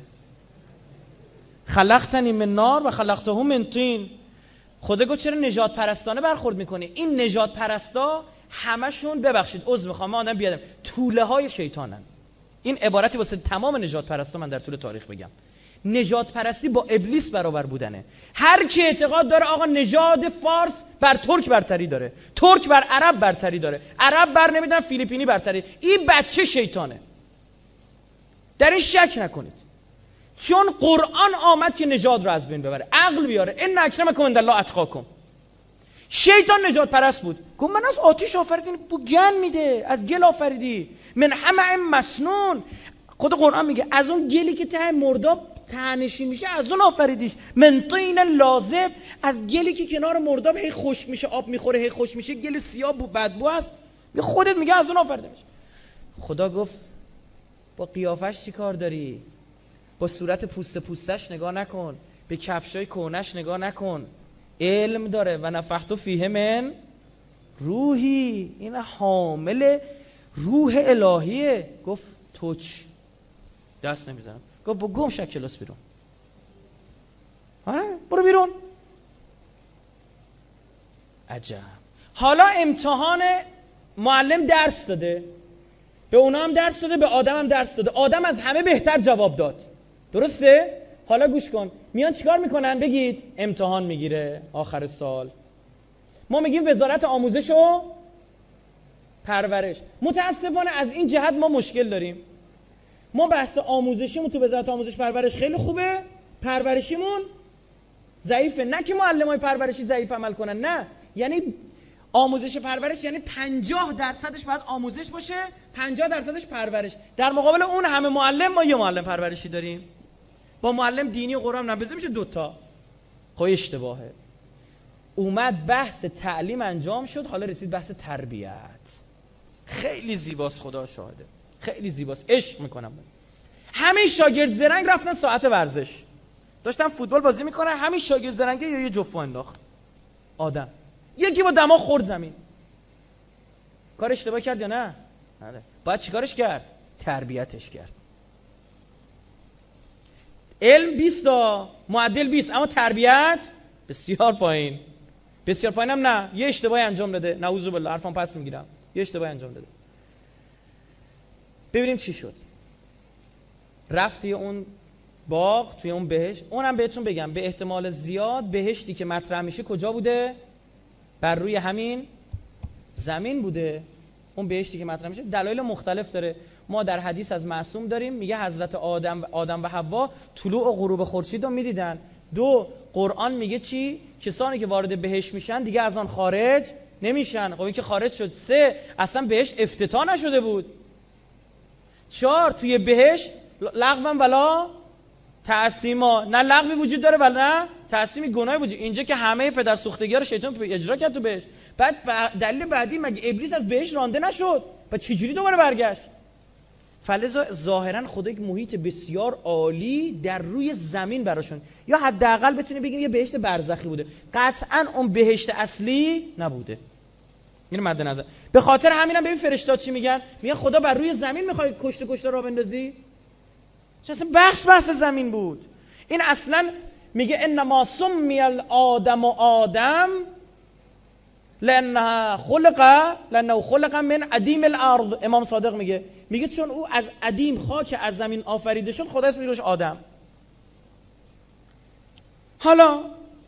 خلقتنی من نار و خلقته من طین. خدا گفت چرا نجات پرستانه برخورد میکنی؟ این نجات پرستا همشون، ببخشید عذر میخوام من آدم بیادم، توله های شیطانن. این عبارتی واسه تمام نجات پرستا من در طول تاریخ بگم. نجات پرستی با ابلیس برابر بودنه. هر کی اعتقاد داره آقا نژاد فارس بر ترک برتری داره، ترک بر عرب برتری داره، عرب بر نمیدونم فیلیپینی برتری، این بچه شیطانه. در این شک نکنید، چون قرآن آمد که نژاد رو از بین ببره، عقل بیاره. ان اکرمکم عند الله اتقاکم. شیطان نجات پرست بود. گفت من از آتش آفریدی، بو گن میده، از گل آفریدی، من حمأ مسنون. خود قرآن میگه از اون گلی که ته مرداب ته‌نشین میشه از اون آفریدیش. من طین لازب، از گلی که کنار مرداب هی خشک میشه، آب میخوره هی خشک میشه، گل سیاه بدبو است، خودت میگه از اون آفریده میشه. خدا گفت با قیافش چی کار داری؟ با صورت پوستش نگاه نکن، به کفشای کهنش نگاه نکن. علم داره. و نفخت فیه من روحی، این حامل روح الهیه. گفت توچ دست نمیزنم. گفت با گم شک کلاس بیرون. آره برو بیرون. عجب. حالا امتحان معلم درس داده، به اونا هم درس داده، به آدم هم درس داده. آدم از همه بهتر جواب داد. درسته؟ حالا گوش کن. میان چیکار میکنن؟ بگید امتحان میگیره آخر سال. ما میگیم وزارت آموزش و پرورش. متاسفانه از این جهت ما مشکل داریم. ما بحث آموزشیمون تو وزارت آموزش پرورش خیلی خوبه، پرورشیمون ضعیفه. نه که معلمای پرورشی ضعیف عمل کنن، نه. یعنی آموزش پرورش یعنی 50% باید آموزش باشه، 50% پرورش. در مقابل اون همه معلم ما یه معلم پرورشی داریم. با معلم دینی و قرآن نبزه میشه 2 تا. خب اشتباهه. اومد بحث تعلیم انجام شد، حالا رسید بحث تربیت. خیلی زیباست، خدا شاهده، خیلی زیباست، عشق میکنم. همه شاگرد زرنگ رفتن ساعت ورزش، داشتن فوتبال بازی میکنن. همین شاگرد زرنگه یه جفت انداخت آدم، یکی با دماغ خورد زمین. کار اشتباه کرد یا نه؟ نه. باید چیکارش کرد؟ تربیتش کرد. علم 20 تا، معدل 20، اما تربیت بسیار پایین. بسیار پایین هم نه، یه اشتباهی انجام داده، نعوذ بالله، حرفم پس میگیرم، یه اشتباهی انجام داده. ببینیم چی شد. رفت توی اون باغ، توی اون بهشت. اونم بهتون بگم به احتمال زیاد بهشتی که مطرح میشه کجا بوده؟ بر روی همین زمین بوده. اون بهشتی که مطرح میشه دلایل مختلف داره. ما در حدیث از معصوم داریم میگه حضرت آدم و حوا طلوع و غروب خورشید رو میدیدن. 2 قرآن میگه چی؟ کسانی که وارد بهشت میشن دیگه از آن خارج نمیشن. خب این که خارج شد. 3 اصلا بهشت افتتاح نشده بود. 4 توی بهشت لغوا ولا تعصیما، نه لغوی وجود داره ولا نه تصمیم گناهی بود اینجا که همه پدر سوختگی‌ها رو شیطان اجرا کرد تو بهشت. بعد دلیل بعدی مگه ابلیس از بهشت رانده نشد؟ بعد چجوری دوباره برگشت؟ فلذا ظاهرا خدا یک محیط بسیار عالی در روی زمین براشون، یا حداقل بتونه بگیم یه بهشت برزخی بوده، قطعا اون بهشت اصلی نبوده. اینو مد نظر. به خاطر همینم ببین فرشته‌ها چی میگن خدا بر روی زمین میخوای کشته راه بندازی؟ چه اصلا بحث زمین بود. این اصلا میگه انما سمی الآدم آدم لانه خلق من عدیم الارض. امام صادق میگه چون او از عدیم خاک از زمین آفریده شد، خدا اسمش روش آدم. حالا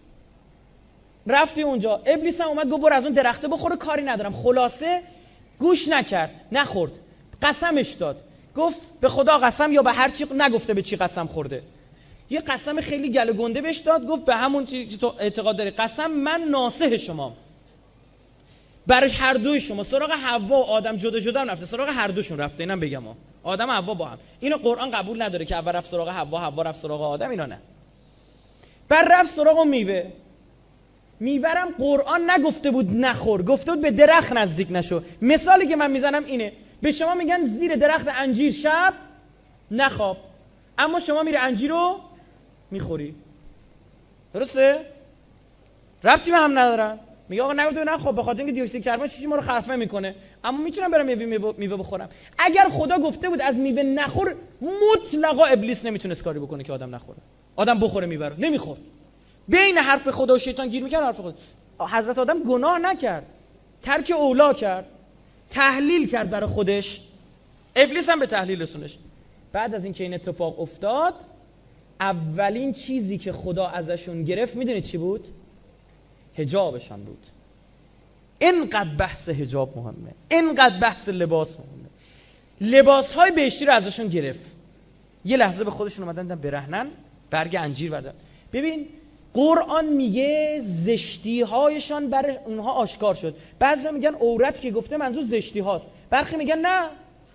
رفتی اونجا، ابلیس هم اومد گفت برو از اون درخته بخور، کاری ندارم. خلاصه گوش نکرد، نخورد، قسمش داد، گفت به خدا قسم یا به هر چی، نگفته به چی قسم خورده. یه قسم خیلی گله گنده بهش داد، گفت به همون چیزی که تو اعتقاد داری قسم، من ناصح شمام. برش هر دوی شما سراغ حوا و آدم جدا جدا رفته، سراغ هر دوشون رفته. اینم بگم آدم و حوا با هم. اینو قرآن قبول نداره که اول رفت سراغ حوا، حوا رفت سراغ آدم، اینا نه. بعد رفت سراغ میوه‌رم قرآن نگفته بود نخور، گفته بود به درخت نزدیک نشو. مثالی که من میزنم اینه، به شما میگن زیر درخت انجیر شب نخواب، اما شما میری انجیر رو میخوری. درسته؟ ربطی به هم ندارن. میگه آقا نگفته نخواب به خاطر اینکه دی اکسید کربن چیزی ما رو خرفه میکنه، اما میتونم برم میوه بخورم. اگر خدا گفته بود از میوه نخور، مطلقا ابلیس نمیتونست کاری بکنه که آدم نخوره، آدم بخوره میوه رو. نمیخورد. بین حرف خدا و شیطان گیر میکرد. حرف خدا. حضرت آدم گناه نکرد، ترک اولا کرد، تحلیل کرد برای خودش، ابلیس هم به تحلیل رسونش. بعد از اینکه این اتفاق افتاد، اولین چیزی که خدا ازشون گرفت میدونید چی بود؟ حجابشان بود. اینقدر بحث حجاب مهمه، اینقدر بحث لباس مهمه. لباسهای بهشتی رو ازشون گرفت. یه لحظه به خودشون اومدن برهنن، برگ انجیر بردن. ببین قرآن میگه زشتی هایشان برای اونها آشکار شد. بعضی میگن عورت که گفته منظور زشتی هاست، برخی میگن نه،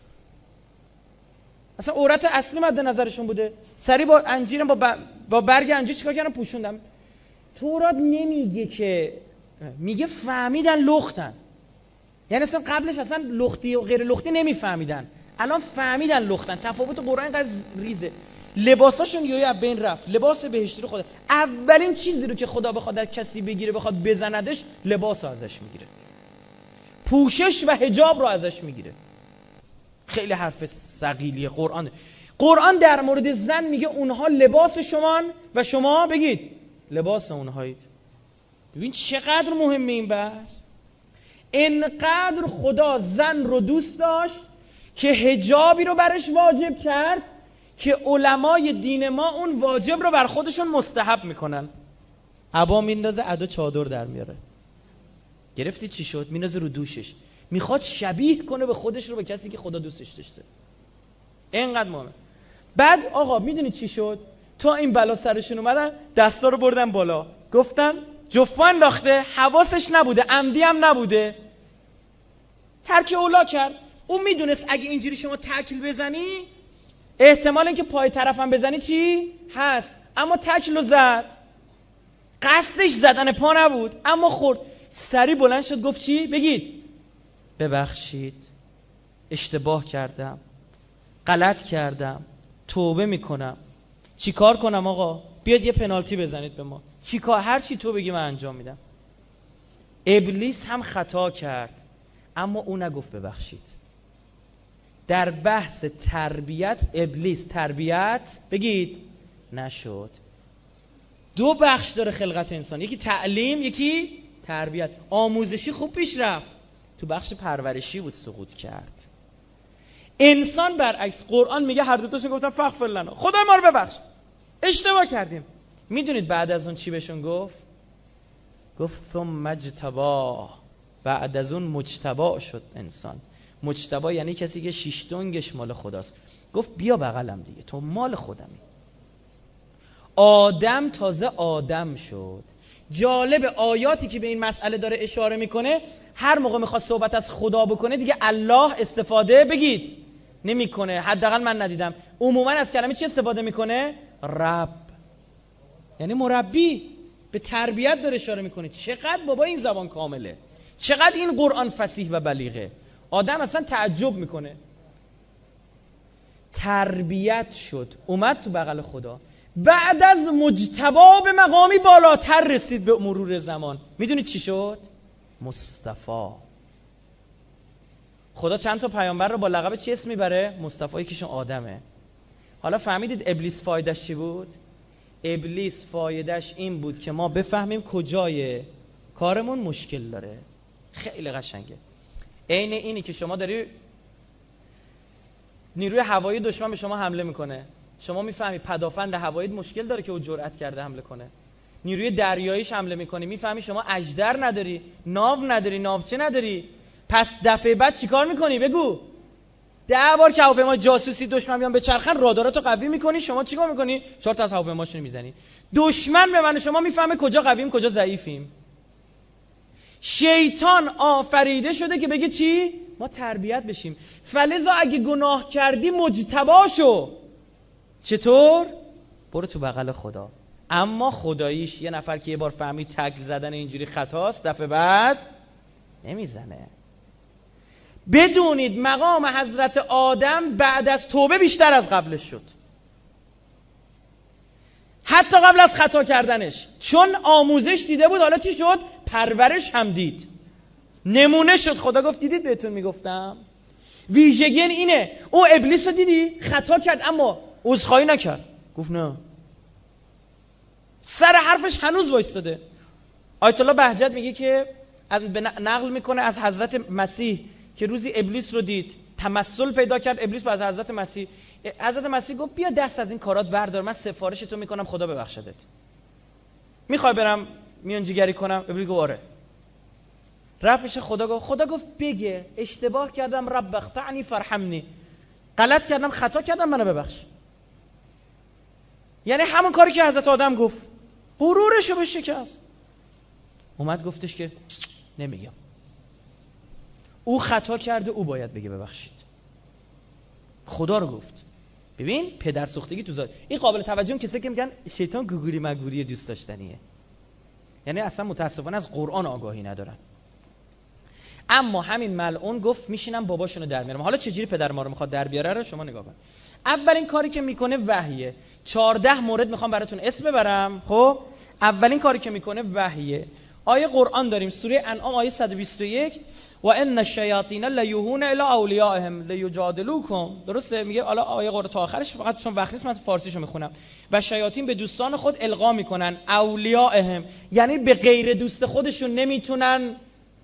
اصلا عورت اصلی مد نظرشون بوده. سری با انجیرم با برگ انجیر چیکار کردن؟ پوشوندن. تورات نمیگه که، میگه فهمیدن لختن. یعنی اصلا قبلش اصلا لختی و غیر لختی نمیفهمیدن، الان فهمیدن لختن. تفاوت قرآن اینقدر ریزه. لباساشون یهو از بین رفت. لباس بهشتی رو خدا، اولین چیزی رو که خدا بخواد از کسی بگیره، بخواد بزندش، لباس رو ازش میگیره، پوشش و حجاب رو ازش میگیره. خیلی حرف ثقیلیه قرآن. قرآن در مورد زن میگه اونها لباس شمان و شما بگید لباس اونهایید. ببین چقدر مهمه این بحث. اینقدر خدا زن رو دوست داشت که حجابی رو برش واجب کرد که علمای دین ما اون واجب رو بر خودشون مستحب میکنن. عبا میندازه، ادا چادر در میاره. گرفتی چی شد؟ میندازه رو دوشش، میخواد شبیه کنه به خودش رو به کسی که خدا دوستش داشته. اینقدر مهمه. بعد آقا میدونی چی شد؟ تا این بلا سرشون اومدن، دستا رو بردن بالا، گفتن جفت انداخته، حواسش نبوده، عمدی هم نبوده، ترک اولا کرد. اون میدونست اگه اینجوری شما تکل بزنی، احتمال اینکه پای طرفم بزنی چی هست، اما تکلو زد. قصدش زدن پا نبود، اما خورد. سری بلند شد گفت چی؟ بگید ببخشید، اشتباه کردم، غلط کردم، توبه میکنم. چی کار کنم آقا؟ بیاد یه پنالتی بزنید به ما. چی کار؟ هر چی تو بگی من انجام میدم. ابلیس هم خطا کرد، اما او نگفت ببخشید. در بحث تربیت ابلیس تربیت بگید نشد. دو بخش داره خلقت انسان، یکی تعلیم، یکی تربیت. آموزشی خوب پیش رفت، تو بخش پرورشی بود سقوط کرد. انسان برعکس، قرآن میگه هر دوتاشون گفتن فغفر لنا، خدا ما رو ببخش، اشتباه کردیم. میدونید بعد از اون چی بهشون گفت؟ گفت ثم اجتباه. بعد از اون مجتبا شد انسان. مجتبا یعنی کسی که شیش دنگش مال خداست. گفت بیا بغلم دیگه، تو مال خودمی. آدم تازه آدم شد. جالب، آیاتی که به این مسئله داره اشاره میکنه، هر موقع میخواد صحبت از خدا بکنه دیگه الله استفاده بگید نمیکنه. حداقل من ندیدم. عموما از کلمه چی استفاده میکنه؟ رب، یعنی مربی. به تربیت داره اشاره میکنه. چقدر بابا این زبان کامله، چقدر این قرآن فصیح و بلیغه، آدم اصلا تعجب میکنه. تربیت شد، اومد تو بغل خدا، بعد از مجتبی به مقامی بالاتر رسید به مرور زمان. میدونید چی شد؟ مصطفی. خدا چند تا پیامبر رو با لقب چی اسم میبره؟ مصطفی. یکیشون آدمه. حالا فهمیدید ابلیس فایدهش چی بود؟ ابلیس فایدهش این بود که ما بفهمیم کجای کارمون مشکل داره. خیلی قشنگه. عین اینی که شما داری نیروی هوایی دشمن به شما حمله میکنه، شما میفهمی پدافند هوایی مشکل داره که او جرأت کرده حمله کنه. نیروی دریاییش حمله میکنه، میفهمی شما اژدر نداری، ناو نداری، ناوچه نداری. پس دفعه بعد چیکار میکنی؟ بگو. 10 بار که هواپیما جاسوسی دشمن بیان به چرخن، راداراتو قوی میکنی. شما چیکار میکنی؟ 4 تا از هواپیماشونو میزنی. دشمن به من شما میفهمه کجا قویم کجا ضعیفیم. شیطان آفریده شده که بگه چی؟ ما تربیت بشیم. فلذا اگه گناه کردی مجتبی شو. چطور؟ برو تو بغل خدا. اما خداییش یه نفر که یه بار فهمید تکل زدن اینجوری خطاست، دفعه بعد نمیزنه. بدونید مقام حضرت آدم بعد از توبه بیشتر از قبلش شد، حتی قبل از خطا کردنش، چون آموزش دیده بود. حالا چی شد؟ پرورش هم دید، نمونه شد. خدا گفت دیدید بهتون میگفتم. ویژگی اینه. او ابلیس رو دیدی خطا کرد اما عذرخواهی نکرد، گفت نه، سر حرفش هنوز وایستاده. آیت الله بهجت میگه که نقل میکنه از حضرت مسیح که روزی ابلیس رو دید، تمثل پیدا کرد ابلیس با حضرت مسیح. حضرت مسیح گفت بیا دست از این کارات بردار، من سفارش تو میکنم خدا ببخشدت. میخوای برم میانجیگری کنم؟ ابلیس گفت آره. رفت پیش خدا گفت بگه اشتباه کردم، رب اخطعنی فرحمنی، غلط کردم، خطا کردم، منو ببخش. یعنی همون کاری که حضرت آدم گفت، غرورشو بشکست. اومد گفتش که نمیگم، او خطا کرده، او باید بگه ببخشید. خدا رو گفت. ببین پدر سوختگی تو ذات. این قابل توجه کسایی که میگن شیطان گوگوری مگوری دوست داشتنیه، یعنی اصلا متاسفانه از قرآن آگاهی ندارن. اما همین ملعون گفت میشینم باباشونو در میارم. حالا چجوری پدر ما رو میخواد در بیاره رو شما نگاه کن. اولین کاری که میکنه وحیه. 14 مورد میخوام براتون اسم ببرم. خب اولین کاری که میکنه وحیه. آیه قرآن داریم سوره انعام آیه 121 و ان الشیاطین لیوحون الی اولیائهم لیجادلوکم. درسته؟ میگه حالا آیه قرآن تا آخرش فقط چون وقت نیست من فارسیشو میخونم. و شیاطین به دوستان خود القا میکنن، اولیائهم یعنی به غیر دوست خودشون نمیتونن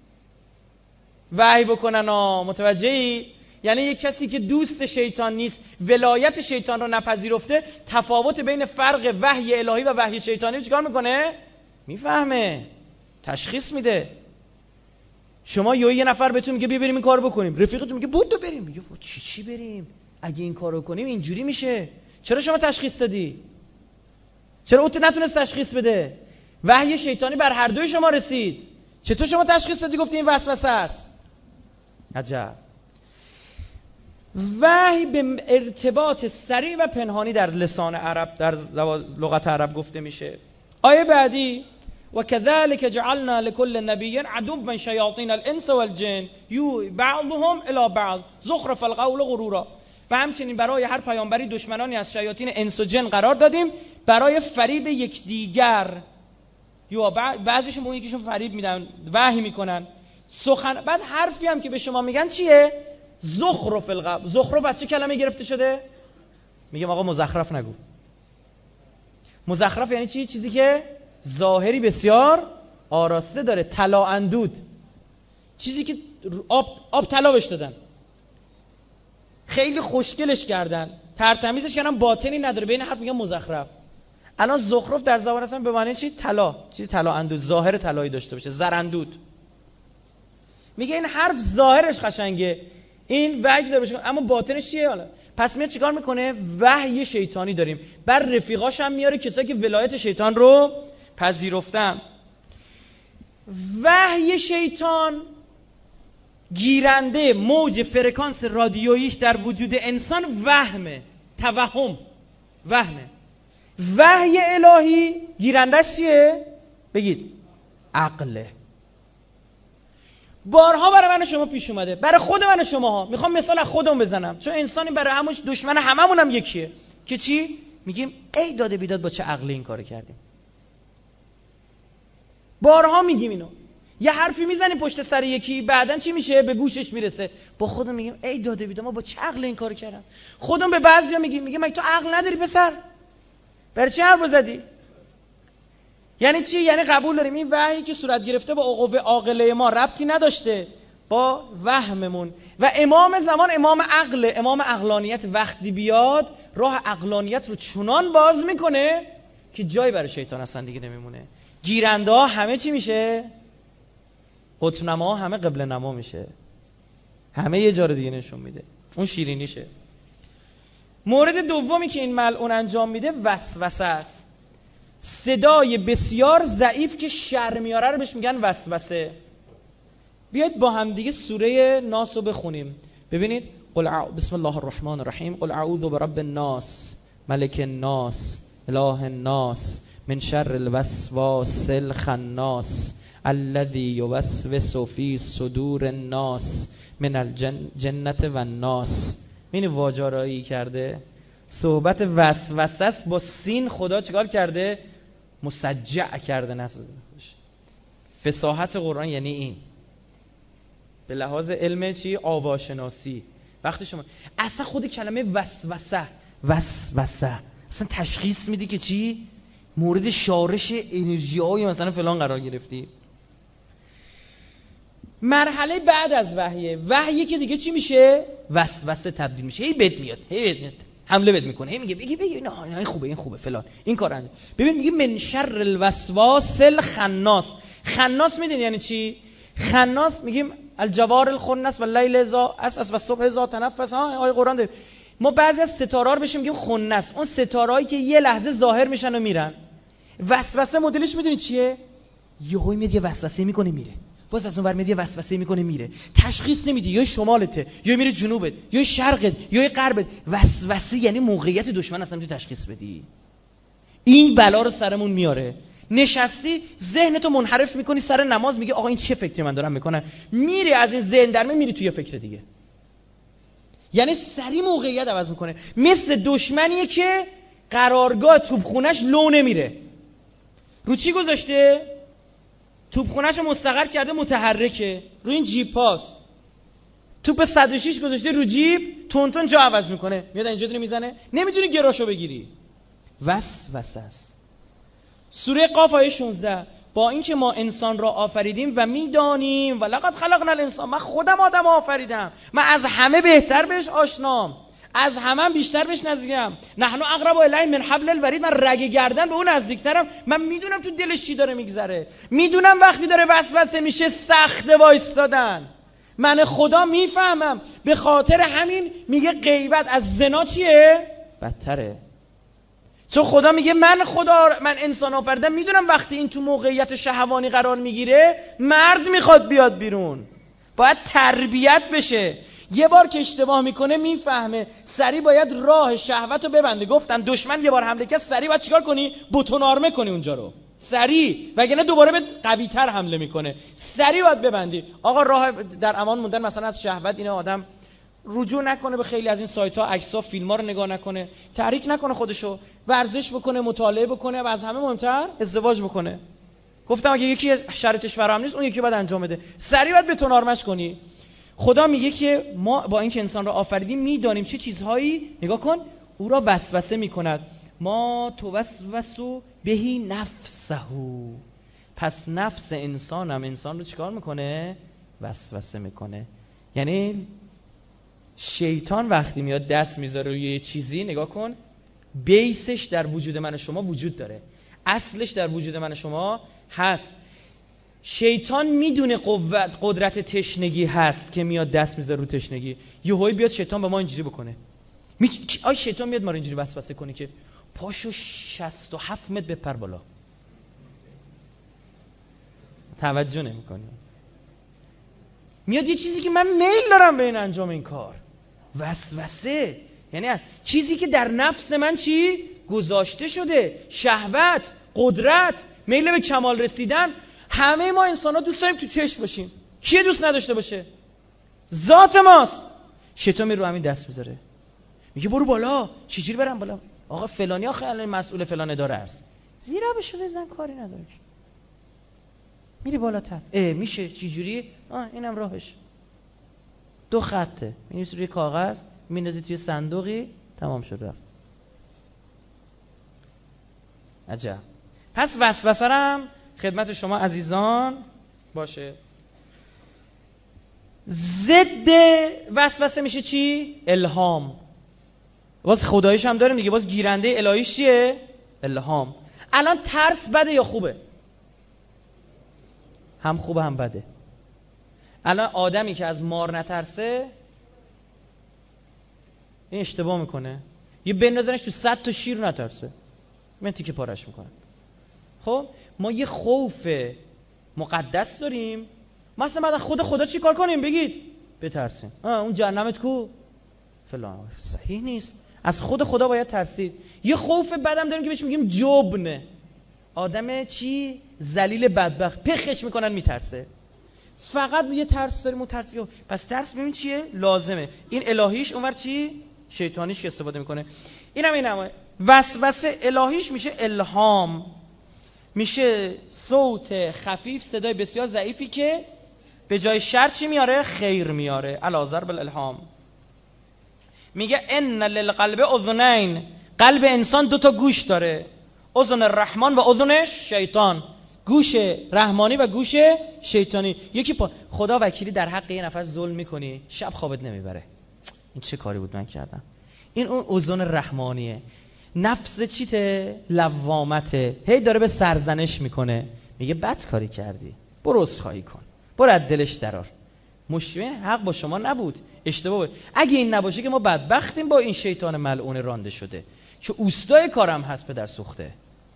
وحی بکنن. متوجهی؟ یعنی یک کسی که دوست شیطان نیست، ولایت شیطان رو نپذیرفته، تفاوت بین فرق وحی الهی و وحی شیطانی رو چیکار میکنه؟ میفهمه، تشخیص میده. شما یه نفر بهتون میگه بیا بریم این کارو بکنیم، رفیقتون میگه بودو بریم، میگه چی بریم؟ اگه این کارو کنیم اینجوری میشه. چرا شما تشخیص دادی؟ چرا اون نتونست تشخیص بده؟ وحی شیطانی بر هر دوی شما رسید، چطور شما تشخیص دادی گفتی این وسوسه است؟ عجب. وحی به ارتباط سریع و پنهانی در لسان عرب، در لغت عرب گفته میشه. آیه بعدی و كذلك جعلنا لكل نبي عدوا شياطين الانس والجن يوحي بعضهم الى بعض زخرف القول غرورا. و همچنین برای هر پیامبری دشمنانی از شیاطین انس و جن قرار دادیم برای فریب یکدیگر. یا بعضیشون اون یکیشون فریب میدن، وحی میکنن سخن. بعد حرفی هم که به شما میگن چیه؟ زخرف القول. زخرف از چه کلمه گرفته شده؟ میگم آقا مزخرف نگو. مزخرف یعنی چی؟ چیزی که ظاهری بسیار آراسته داره. طلا اندود، چیزی که آب طلا بهش دادن، خیلی خوشگلش کردن، ترتمیزش کردن، باطنی نداره. بین حرف میگن مزخرف. الان زخرف در زبان اصلا به معنی چی؟ طلا، چیزی طلا اندود، ظاهر طلایی داشته باشه، زرندود. میگه این حرف ظاهرش قشنگه، این وحی داره باشه، اما باطنش چیه؟ حالا پس میاد چیکار میکنه؟ وحی شیطانی داریم. بر رفیقاش هم میاره، کسایی که ولایت شیطان رو پذیرفتن. وحی شیطان گیرنده موج فرکانس رادیوییش در وجود انسان وهمه، توهم، وهمه. وحی الهی گیرندش چیه؟ بگید عقله. بارها برای من و شما پیش اومده، برای خود من و شماها. میخوام مثال از خودم بزنم، چون انسانی برای همون دشمن هممون هم یکیه که چی؟ میگیم ای داده بیداد با چه عقلی این کارو کردیم. بارها میگیم اینو. یه حرفی میزنیم پشت سر یکی، بعدن چی میشه؟ به گوشش میرسه. با خودم میگیم ای داده بیداد ما با چه عقلی این کارو کردم. خودم به بعضیا میگیم مگه تو عقل نداری پسر؟ برای چی حرف زدی؟ یعنی چی؟ یعنی قبول داریم این وحی که صورت گرفته با قوه عاقله ما ربطی نداشته با وهممون. و امام زمان امام عقل، امام عقلانیت وقتی بیاد راه عقلانیت رو چنان باز میکنه که جایی برای شیطان اصلا دیگه نمیمونه. گیرنده ها همه چی میشه؟ قطب نما همه قبله نما میشه، همه یه جا دیگه نشون میده. اون شیرینیشه. مورد دومی که این ملعون انجام میده وسوسه است. صدای بسیار ضعیف که شر میاره رو بهش میگن وسوسه. بیاید با هم دیگه سوره ناس رو بخونیم. ببینید بسم الله الرحمن الرحیم. قل اعوذ برب الناس ملک الناس اله الناس من شر الوسواس الخناس الذي يوسوس في صدور الناس من الجنة والناس. این واجارایی کرده، صحبت وسوسه است با سین. خدا چیکار کرده؟ مسجع کرده. نسازه فصاحت قرآن یعنی این، به لحاظ علم چی؟ آواشناسی. وقتی شما اصلا خود کلمه وسوسه اصلا تشخیص میدی که چی؟ مورد شارش انرژی های مثلا فلان قرار گرفتی. مرحله بعد از وحیه که دیگه چی میشه؟ وسوسه تبدیل میشه. هی بد میاد حمله بد میکنه، هی میگه بگی نه این خوبه فلان این کار انجام. ببین میگه من شر الوسواس الخناس. خناس میدونی یعنی چی؟ خناس میگیم الجوار الخنس و لیل اذا اسعس و صبح اذا تنفس. آیه قرآن داره. ما بعضی از ستاره رو بهش میگیم خنس، اون ستارهایی که یه لحظه ظاهر میشن و میرن. وسوسه مدلش میدونی چیه؟ یهو میاد یه وسوسه میکنه میره، باز از اون ور میاد یه وسوسه میکنه میره، تشخیص نمیدی یا شمالته یا میره جنوبت یا شرقت یا غربت. وسوسه یعنی موقعیت دشمن اصلا تو تشخیص بدی. این بلا رو سرمون میاره. نشستی ذهنتو منحرف میکنی سر نماز، میگه آقا این چه فکری من دارم میکنم، میری از این ذهن درمی میری توی فکر دیگه. یعنی سری موقعیت عوض میکنه. مثل دشمنیه که قرارگاه توپخونش لو نمیره. رو چی گذاشته؟ توپخونه‌ش رو مستقر کرده متحرکه، رو این جیب پاس. توپ 106 گذاشته رو جیب، تون جا عوض میکنه، میاد اینجا دونه میزنه، نمیتونی گراشو بگیری. وسوسه است. سوره قاف آیه 16. با اینکه ما انسان را آفریدیم و میدانیم و لقد خلقنا الانسان، من خودم آدم آفریدم، من از همه بهتر بهش آشنام، از همه بیشتر بهش نزدیکم. نحن اقرب الیه من حبل الورید، من رگ گردن به اون نزدیکترم. من میدونم تو دلش چی داره میگذره، میدونم وقتی داره وسوسه میشه سخته وایستادن. من خدا میفهمم. به خاطر همین میگه غیبت از زنا چیه؟ بدتره. چون خدا میگه من انسان آفریدم، میدونم وقتی این تو موقعیت شهوانی قرار میگیره مرد میخواد بیاد بیرون، باید تربیت بشه. یه بار که اشتباه میکنه میفهمه، سریع باید راه شهوت رو ببنده. گفتم دشمن یه بار حمله کرد سریع باید چیکار کنی؟ بتون آرمه کنی اونجا رو سریع، وگرنه دوباره به قوی تر حمله میکنه. سریع باید ببندی. آقا راه در امان موندن مثلا از شهوت اینه آدم رجوع نکنه به خیلی از این سایت ها، عکس ها، فیلم ها رو نگاه نکنه، تحریک نکنه خودشو، ورزش بکنه، مطالعه بکنه و از همه مهمتر ازدواج بکنه. گفتم اگه یکی شرطش فراهم نیست اون یکی باید انجام بده. سریع باید بتون آرمش کنی. خدا میگه که ما با اینکه انسان را آفریدیم میدانیم چه چیزهایی، نگاه کن، او را وسوسه میکند. ما توسوسو بهی نفسه. پس نفس انسان رو چیکار میکنه؟ وسوسه میکنه. یعنی شیطان وقتی میاد دست میذاره روی یه چیزی، نگاه کن، بیسش در وجود من شما وجود داره، اصلش در وجود من شما هست. شیطان میدونه قدرت تشنگی هست که میاد دست میذاره رو تشنگی. یهویی بیاد شیطان به ما اینجوری بکنه. شیطان میاد ما رو اینجوری وسوسه کنه که پاشو 67 متر بپر بالا. توجه نمی‌کنی. میاد یه چیزی که من میل دارم به این انجام این کار. وسوسه یعنی چیزی که در نفس من چی؟ گذاشته شده. شهوت، قدرت، میل به کمال رسیدن. همه ما انسان‌ها دوست داریم تو چشم باشیم. کی دوست نداشته باشه؟ ذات ماست. شیطان میره رو همین دست میذاره، میگه برو بالا. چجوری برم بالا؟ آقا فلانی آخه الان مسئول فلان اداره است، زیرا بشه بزن، کاری نداره. میری بالاتر، میشه چجوری؟ اینم راهش. 2 خطه، می‌نویسی روی کاغذ، میندازی توی صندوقی، تمام شد رفت. عجب. پس وسوسه هم خدمت شما عزیزان باشه. ضد وسوسه میشه چی؟ الهام. باز خداییش هم داریم دیگه، باز گیرنده الهیش چیه؟ الهام. الان ترس بده یا خوبه؟ هم خوبه هم بده. الان آدمی که از مار نترسه این اشتباه میکنه. یه بندازنش تو 100 تا شیر نترسه، من تیکه پارش میکنه. خب ما یه خوف مقدس داریم. مثلا بعد خود خدا چی کار کنیم؟ بگید بترسیم. اون جهنمت کو فلان، صحیح نیست. از خود خدا باید ترسید. یه خوف بدم داریم که بهش میگیم جبن. آدم چی؟ ذلیل بدبخت، پخش میکنن میترسه. فقط یه ترس داریم، اون ترسی. پس ترس ببین چیه؟ لازمه. این الهیش، اونور چی؟ شیطانیش که استفاده میکنه. اینم وسوسه. الهیش میشه الهام، میشه صوت خفیف، صدای بسیار ضعیفی که به جای شر چی میاره؟ خیر میاره. الازر بالالهام. میگه ان للقلب اذنین، قلب انسان 2 تا گوش داره، اذن الرحمن و اذن شیطان. گوش رحمانی و گوش شیطانی. یکی خدا وکیلی در حق یه نفر ظلم میکنی، شب خوابت نمیبره. این چه کاری بود من کردم؟ این اون اذن رحمانیه. نفس چیته؟ لوامته. هی داره به سرزنش میکنه، میگه بد کاری کردی، برو عذرخواهی کن، برو از دلش درار. مشکل حق با شما نبود، اشتباه بود. اگه این نباشه که ما بدبختیم با این شیطان ملعون رانده شده که اوستای کارم هست پدر سوخته.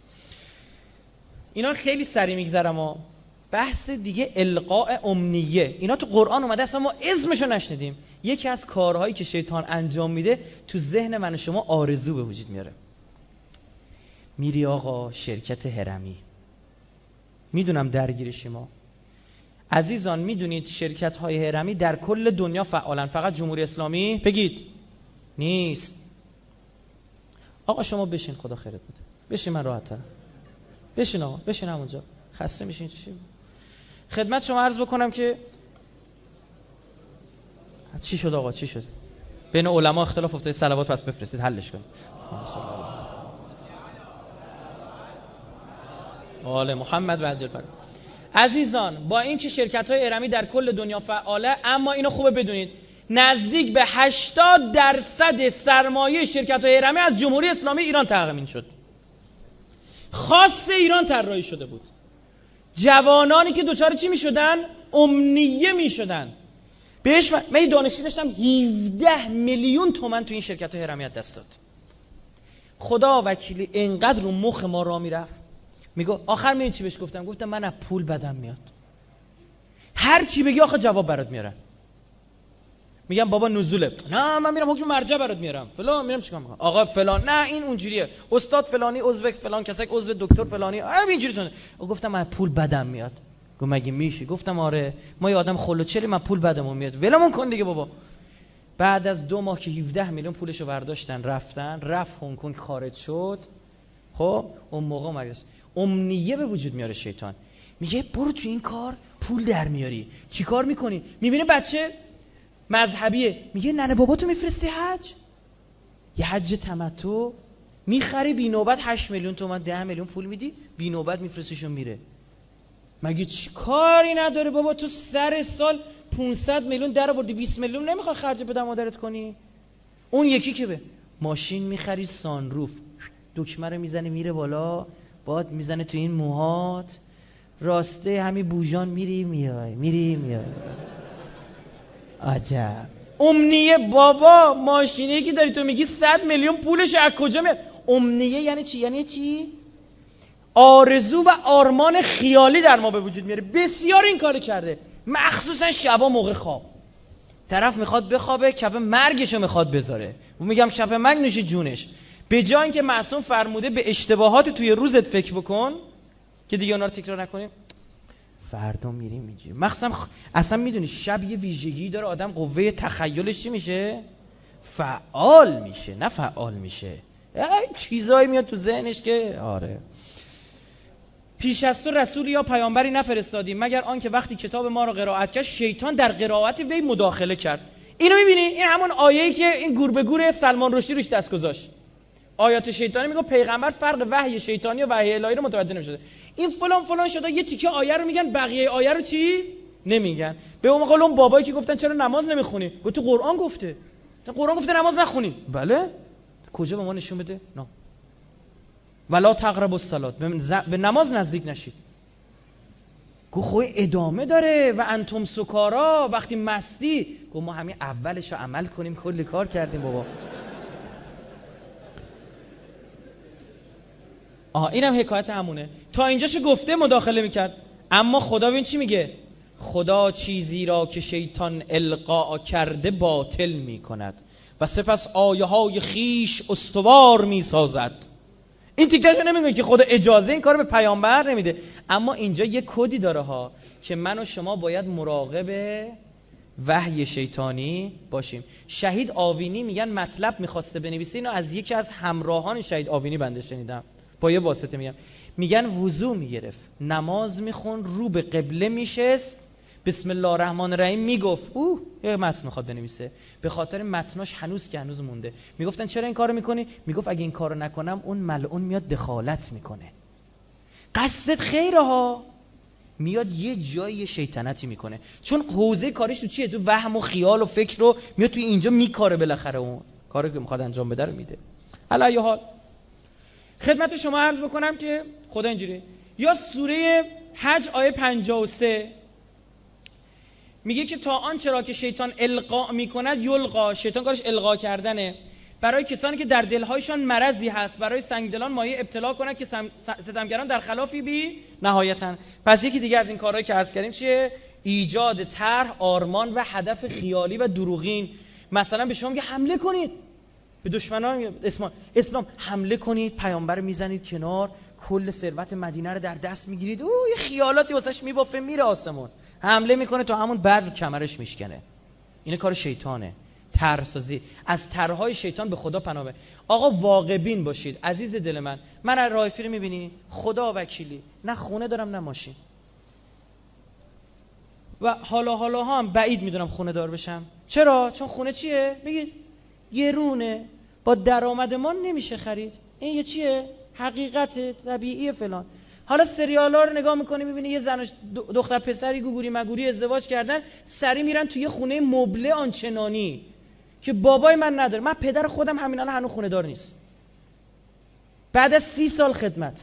اینا خیلی سریع میگذرم و بحث دیگه القاء امنیه. اینا تو قرآن اومده، اصلا ما اسمشو نشنیدیم. یکی از کارهایی که شیطان انجام میده تو ذهن من و شما آرزو به وجود میاره. میری آقا شرکت هرمی، میدونم درگیر شما عزیزان، میدونید شرکت های هرمی در کل دنیا فعالن، فقط جمهوری اسلامی بگید نیست. آقا شما بشین، خدا خیرت بده، بشین، من راحت ترم. بشین آقا، بشین همونجا، خسته میشین چی؟ خدمت شما عرض بکنم که چی شد آقا، چی شد؟ بین علما اختلاف افتاده، صلوات پس بفرستید حلش کنید. آل محمد و عجل فرد. عزیزان، با این که شرکت‌های هرمی در کل دنیا فعاله، اما اینو خوبه بدونید نزدیک به 80% سرمایه شرکت‌های هرمی از جمهوری اسلامی ایران تأمین شد. خاص ایران طراحی شده بود. جوانانی که دوچار چی میشدن؟ امنیه میشدن. بهش من دانشی داشتم 17 میلیون تومان تو این شرکت‌های هرمی دست داد. خدا وکیلی اینقدر رو مخ ما را میرفت. میگه آخر میگه چی بهش گفتم؟ گفتم من از پول بدم میاد. هر چی بگی آخه جواب برات میارن. میگم بابا نزوله، نه من میرم حکم مرجع برات میارم فلان، میرم چیکار میکنم آقا فلان، نه این اونجوریه، استاد فلانی عضو فلان کسک عضو دکتر فلانی اینجوری تونه. گفتم من پول بدم میاد. گفت مگه میشه؟ گفتم آره، ما یه آدم خلوچلی، من پول بدمون میاد، ولمون کن دیگه بابا. بعد از 2 ماه که 17 میلیون پولشو برداشتن رفتن، رفت هنگ کنگ خارج شد. خب اون موقع مگس امنیه به وجود میاره شیطان. میگه برو تو این کار پول در میاری. چی کار میکنی؟ میبینه بچه مذهبیه، میگه ننه بابا تو میفرستی حج، یه حج تمتع میخری بی نوبت 8 میلیون تومان 10 میلیون پول میدی بی نوبت میفرستیشون میره. مگه چی کاری نداره بابا؟ تو سر سال 500 میلیون در آوردی، 20 میلیون نمیخوای خرج پدر مادرت کنی؟ اون یکی که به ماشین میخری سانروف، دکمه رو میزنه میره بالا، باد میزنه تو این موهات، راسته همین بوجان میری میای. عجب امنیه بابا. ماشینی که داری تو میگی 100 میلیون پولش از کجا میاد؟ امنیه یعنی چی؟ یعنی چی؟ آرزو و آرمان خیالی در ما به وجود میاره. بسیار این کارو کرده، مخصوصا شبا موقع خواب. طرف میخواد بخوابه، کف مرگشو میخواد بذاره. و میگم کف مرگ نوش جونش. به جای اینکه معصوم فرموده به اشتباهات توی روزت فکر بکن، که دیگه اونا رو تکرار نکنیم. فردا میریم اینجوری. مخصوصا اصلا میدونی شب یه ویژگی داره، آدم قوه تخیلش چی میشه؟ فعال میشه، نه فعال میشه. چیزایی میاد تو ذهنش که آره. پیش از تو رسول یا پیامبری نفرستادیم مگر آنکه وقتی کتاب ما را قرائت کرد شیطان در قرائت وی مداخله کرد. اینو میبینی؟ این همون آیه‌ای که این گور به گور سلمان رشدی روش دست گذاشت. آیات شیطانی میگه پیغمبر فرق وحی شیطانی و وحی الهی رو متوجه نمی‌شده. این فلان شده، یه تیکه آیه رو میگن، بقیه آیه رو چی نمیگن. به اون قول اون بابایی که گفتن چرا نماز نمیخونی؟ گفت تو قرآن گفته. قرآن گفته نماز نخونی. بله؟ کجا به ما نشون بده؟ نه. ولا تقربوا الصلاة، به نماز نزدیک نشید. گفت خب ادامه داره و انتم سکارا، وقتی مستی. گفت ما همین اولش رو عمل کنیم، کلی کار کردیم بابا. اینم حکایت همونه. تا اینجاشو گفته مداخله میکرد. اما خدا ببین چی میگه؟ خدا چیزی را که شیطان القا کرده باطل میکند و سپس آیه های خیش استوار میسازد. این تیکه‌شو نمیگه که خدا اجازه این کارو به پیامبر نمیده، اما اینجا یه کدی داره ها که من و شما باید مراقب وحی شیطانی باشیم. شهید آوینی میگن مطلب میخواسته بنویسه، اینو از یکی از همراهان شهید آوینی بنده شنیدم، با یه واسطه میگن وضو میگرفت، نماز میخون، رو به قبله میشست، بسم الله الرحمن الرحیم میگفت. یه متن میخواد بنویسه، به خاطر متناش هنوز مونده. میگفتن چرا این کارو میکنی؟ میگفت اگه این کارو نکنم اون ملعون میاد دخالت میکنه. قصدت خیره ها، میاد یه جایی شیطنتی میکنه، چون حوزه کارش تو چیه؟ تو وهم و خیال و فکر رو میاد تو اینجا میکاره، بالاخره اون کاری که میخواد انجام بده رو میده. علی حال خدمت شما عرض بکنم که خدا اینجوری، یا سوره حج آیه 53 میگه که تا آنچه را که شیطان القا میکند یلقا، شیطان کارش القا کردنه، برای کسانی که در دلهایشان مرضی هست، برای سنگدلان مایه ابتلا کنند که ستمگران در خلافی بی نهایتن. پس یکی دیگه از این کارهایی که عرض کردیم چیه؟ ایجاد طرح، آرمان و هدف خیالی و دروغین. مثلا به شما میگه حمله کنید به دشمنان اسلام، حمله کنید، پیامبر میزنید کنار، کل ثروت مدینه رو در دست میگیرید، یه خیالاتی واسش میبافه، میره آسمون، حمله میکنه تا همون بدر کمرش میشکنه. این کار شیطانه، طرح‌سازی. از طرح‌های شیطان به خدا پناه ببرید. آقا واقع بین باشید عزیز دل من. من از رایفی رو میبینی خدا وکیلی نه خونه دارم نه ماشین، و حالا هم بعید میدونم خونه دار بشم. چرا؟ چون خونه چیه؟ بگید گرونه، با درآمد ما نمیشه خرید. این یه چیه؟ حقیقت طبیعی فلان. حالا سریالا رو نگاه میکنی میبینی یه زن و دختر پسری گوگوری مگوری ازدواج کردن، سری میرن توی خونه مبله آنچنانی که بابای من نداره. من پدر خودم همین الان هنوز خونه دار نیست، بعد از 30 سال خدمت.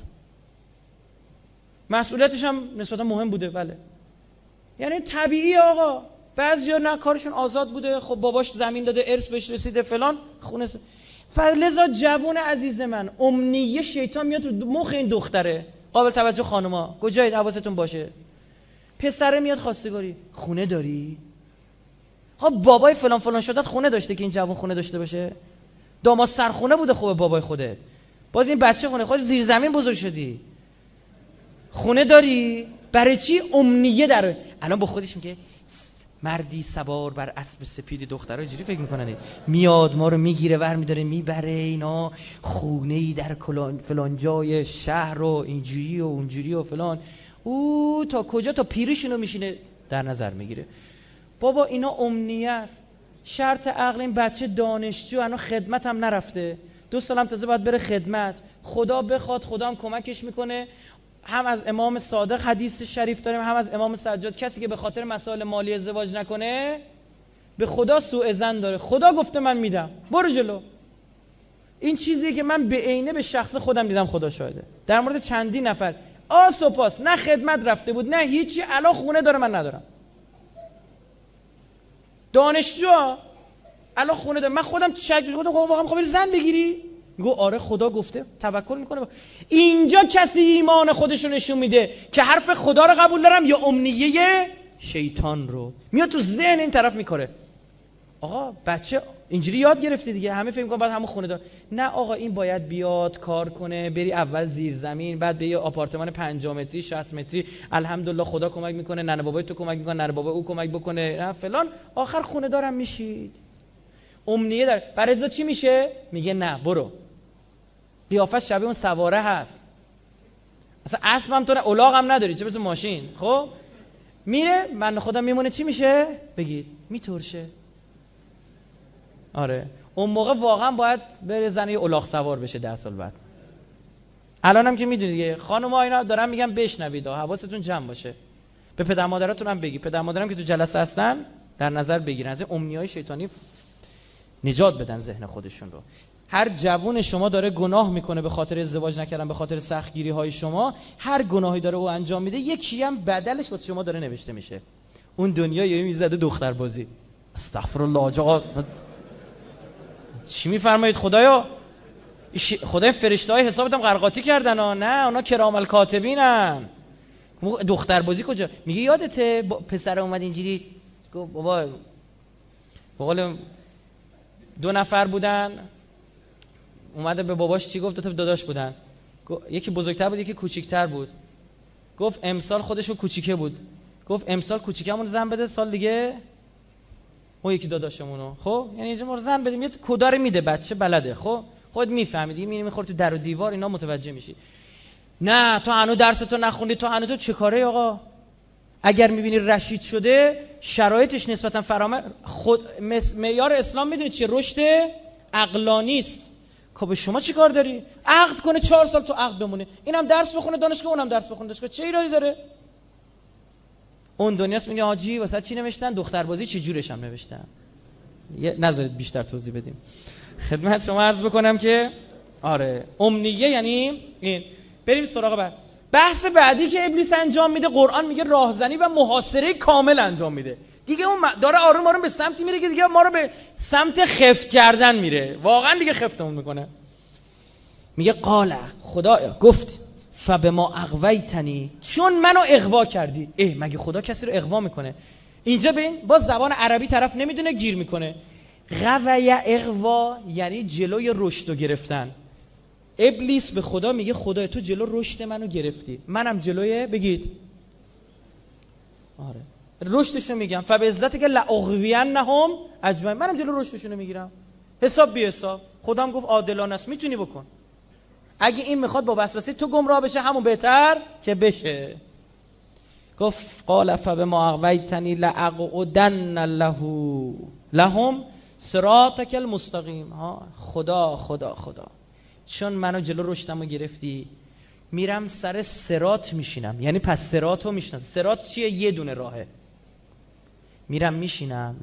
مسئولیتش هم نسبتا مهم بوده، بله. یعنی طبیعی آقا. بعضیا نه کارشون آزاد بوده، خب باباش زمین داده، ارث بهش رسیده فلان، خونه فلذا جوون عزیز من، امنیه شیطان میاد تو مخ این دختره. قابل توجه خانوما، کجایید؟ حواستون باشه. پسره میاد خواستگاری، خونه داری؟ ها بابای فلان شدت خونه داشته که این جوون خونه داشته باشه؟ داماد سرخونه بوده خوبه بابای خودت، باز این بچه خونه خودت زیر زمین بزرگ شدی، خونه داری؟ برای چی؟ امنیه داره. الان با خودش میگه مردی سوار بر اسب سپید، دخترها اینجوری فکر میکنن میاد ما رو میگیره ور میداره میبره، اینا خونه‌ای در فلان جای شهر رو اینجوری و اونجوری و فلان، او تا کجا؟ تا پیرشونو میشینه در نظر میگیره. بابا اینا امنیه است. شرط عقل این بچه دانشجو الان خدمت هم نرفته، 2 سالم تازه باید بره خدمت. خدا بخواد خدا هم کمکش میکنه. هم از امام صادق حدیث شریف داریم، هم از امام سجاد، کسی که به خاطر مسائل مالی ازدواج نکنه به خدا سوء ظن داره. خدا گفته من میدم، برو جلو. این چیزیه که من به عینه به شخص خودم دیدم، خدا شاهده. در مورد چندین نفر آس و پاس، نه خدمت رفته بود نه هیچی، الان خونه داره من ندارم. دانشجو الان خونه داره، من خودم شک می‌کنم واقعا می‌خوای زن بگیری؟ میگه آره خدا گفته، توکل میکنه. اینجا کسی ایمان خودش رو نشون میده که حرف خدا رو قبول دارم یا امنیه شیطان رو، میاد تو ذهن این طرف میکنه. آقا بچه اینجوری یاد گرفتی دیگه، همه فکر می‌کنن بعد همون خونه دار. نه آقا، این باید بیاد کار کنه، بری اول زیر زمین، بعد به یه آپارتمان 50 متری 60 متری، الحمدلله خدا کمک میکنه، ننه بابای تو کمک میکنه، ننه بابای او کمک بکنه، نه فلان، آخر خونه دارم میشید. امنیه داره. برای چی میشه؟ میگه نه برو. قیافه شبیه اون سواره هست، اصلا اسب هم تو نه، الاغ هم نداری، چه مثل ماشین. خب میره، من خودم میمونه، چی میشه؟ بگید میترشه. آره اون موقع واقعا باید بره زنه الاغ سوار بشه 10 سال بعد. الانم که میدونید دیگه، خانم‌ها اینا دارن میگم بشنوید، حواستون جمع باشه. به پدر مادراتون هم بگی، پدر مادرام که تو جلسه هستن در نظر بگیرن، از این امنیای شیطانی نجات بدن ذهن خودشون رو. هر جوون شما داره گناه میکنه به خاطر ازدواج نکردن، به خاطر سختگیری های شما، هر گناهی داره او انجام میده، یکی هم بدلش واسه شما داره نوشته میشه. اون دنیا یه میزده دختر بازی. استغفرالله آقا، چی میفرمایید خدایا؟ خدای فرشته‌های حسابتم قرقاتی کردن ها. نه اونا کرام الکاتبینن. دختر بازی کجا؟ میگه یادته پسر اومد اینجوری گفت بابا، بقول 2 نفر بودن، اومده به باباش چی گفت؟ 2 تا داداش بودن، یکی بزرگتر بود یکی کوچیک‌تر بود. گفت امسال خودشو کوچیکه بود، گفت امسال کوچیکمون زن بده، سال دیگه اون یکی داداشمونو. خب یعنی ما زن بدیم، یه کدار میده بچه بلده. خب خود میفهمی دیگه، میخوره تو در و دیوار، اینا متوجه میشی. نه تو هنوز درستو نخوندی، تو هنوز تو چه کاره آقا؟ اگر میبینی رشید شده، شرایطش نسبتا فرامه، خود معیار اسلام میدونی چیه؟ رشد عقلانی است. خب شما چی کار داری؟ عقد کنه 4 سال تو عقد بمونه، اینم درس بخونه دانشگاه، اونم درس بخونه دانشگاه، چه ایرادی داره؟ اون دنیاست میگه حاجی واسه چی نوشتن؟ دختربازی چه جورش هم نوشتن. نذارید بیشتر توضیح بدیم. خدمت شما عرض بکنم که آره امنیه یعنی این. بریم سراغ بعد. بحث بعدی که ابلیس انجام میده، قرآن میگه راهزنی و محاصره کامل انجام میده. دیگه اون داره آروم آروم به سمتی میره که دیگه ما رو به سمت خفت کردن میره، واقعا دیگه خفتمون میکنه. میگه قال، خدا گفت فبما اغویتنی، چون منو اغوا کردی. مگه خدا کسی رو اغوا میکنه؟ اینجا ببین باز زبان عربی طرف نمیدونه، گیر میکنه. غوی اغوا یعنی جلوی رشد گرفتن. ابلیس به خدا میگه خدای تو جلو رشد منو گرفتی، منم جلوی بگید آره رشدشو میگم، فبعزتک که لاغوینهم اجمعین، منم جلو رشدشونو میگیرم، حساب بی حساب. خودم گفت عادلانه است، میتونی بکن. اگه این میخواد با وسوسه تو گمراه بشه، همون بهتر که بشه. گفت قال فبما اغویتنی لاقعدن لهم صراطک المستقیم. خدا چون منو جلو رشدمو گرفتی، میرم سر صراط میشینم. یعنی پس صراطو میشناسم. صراط چیه؟ یه دونه راهه. میرم میشینم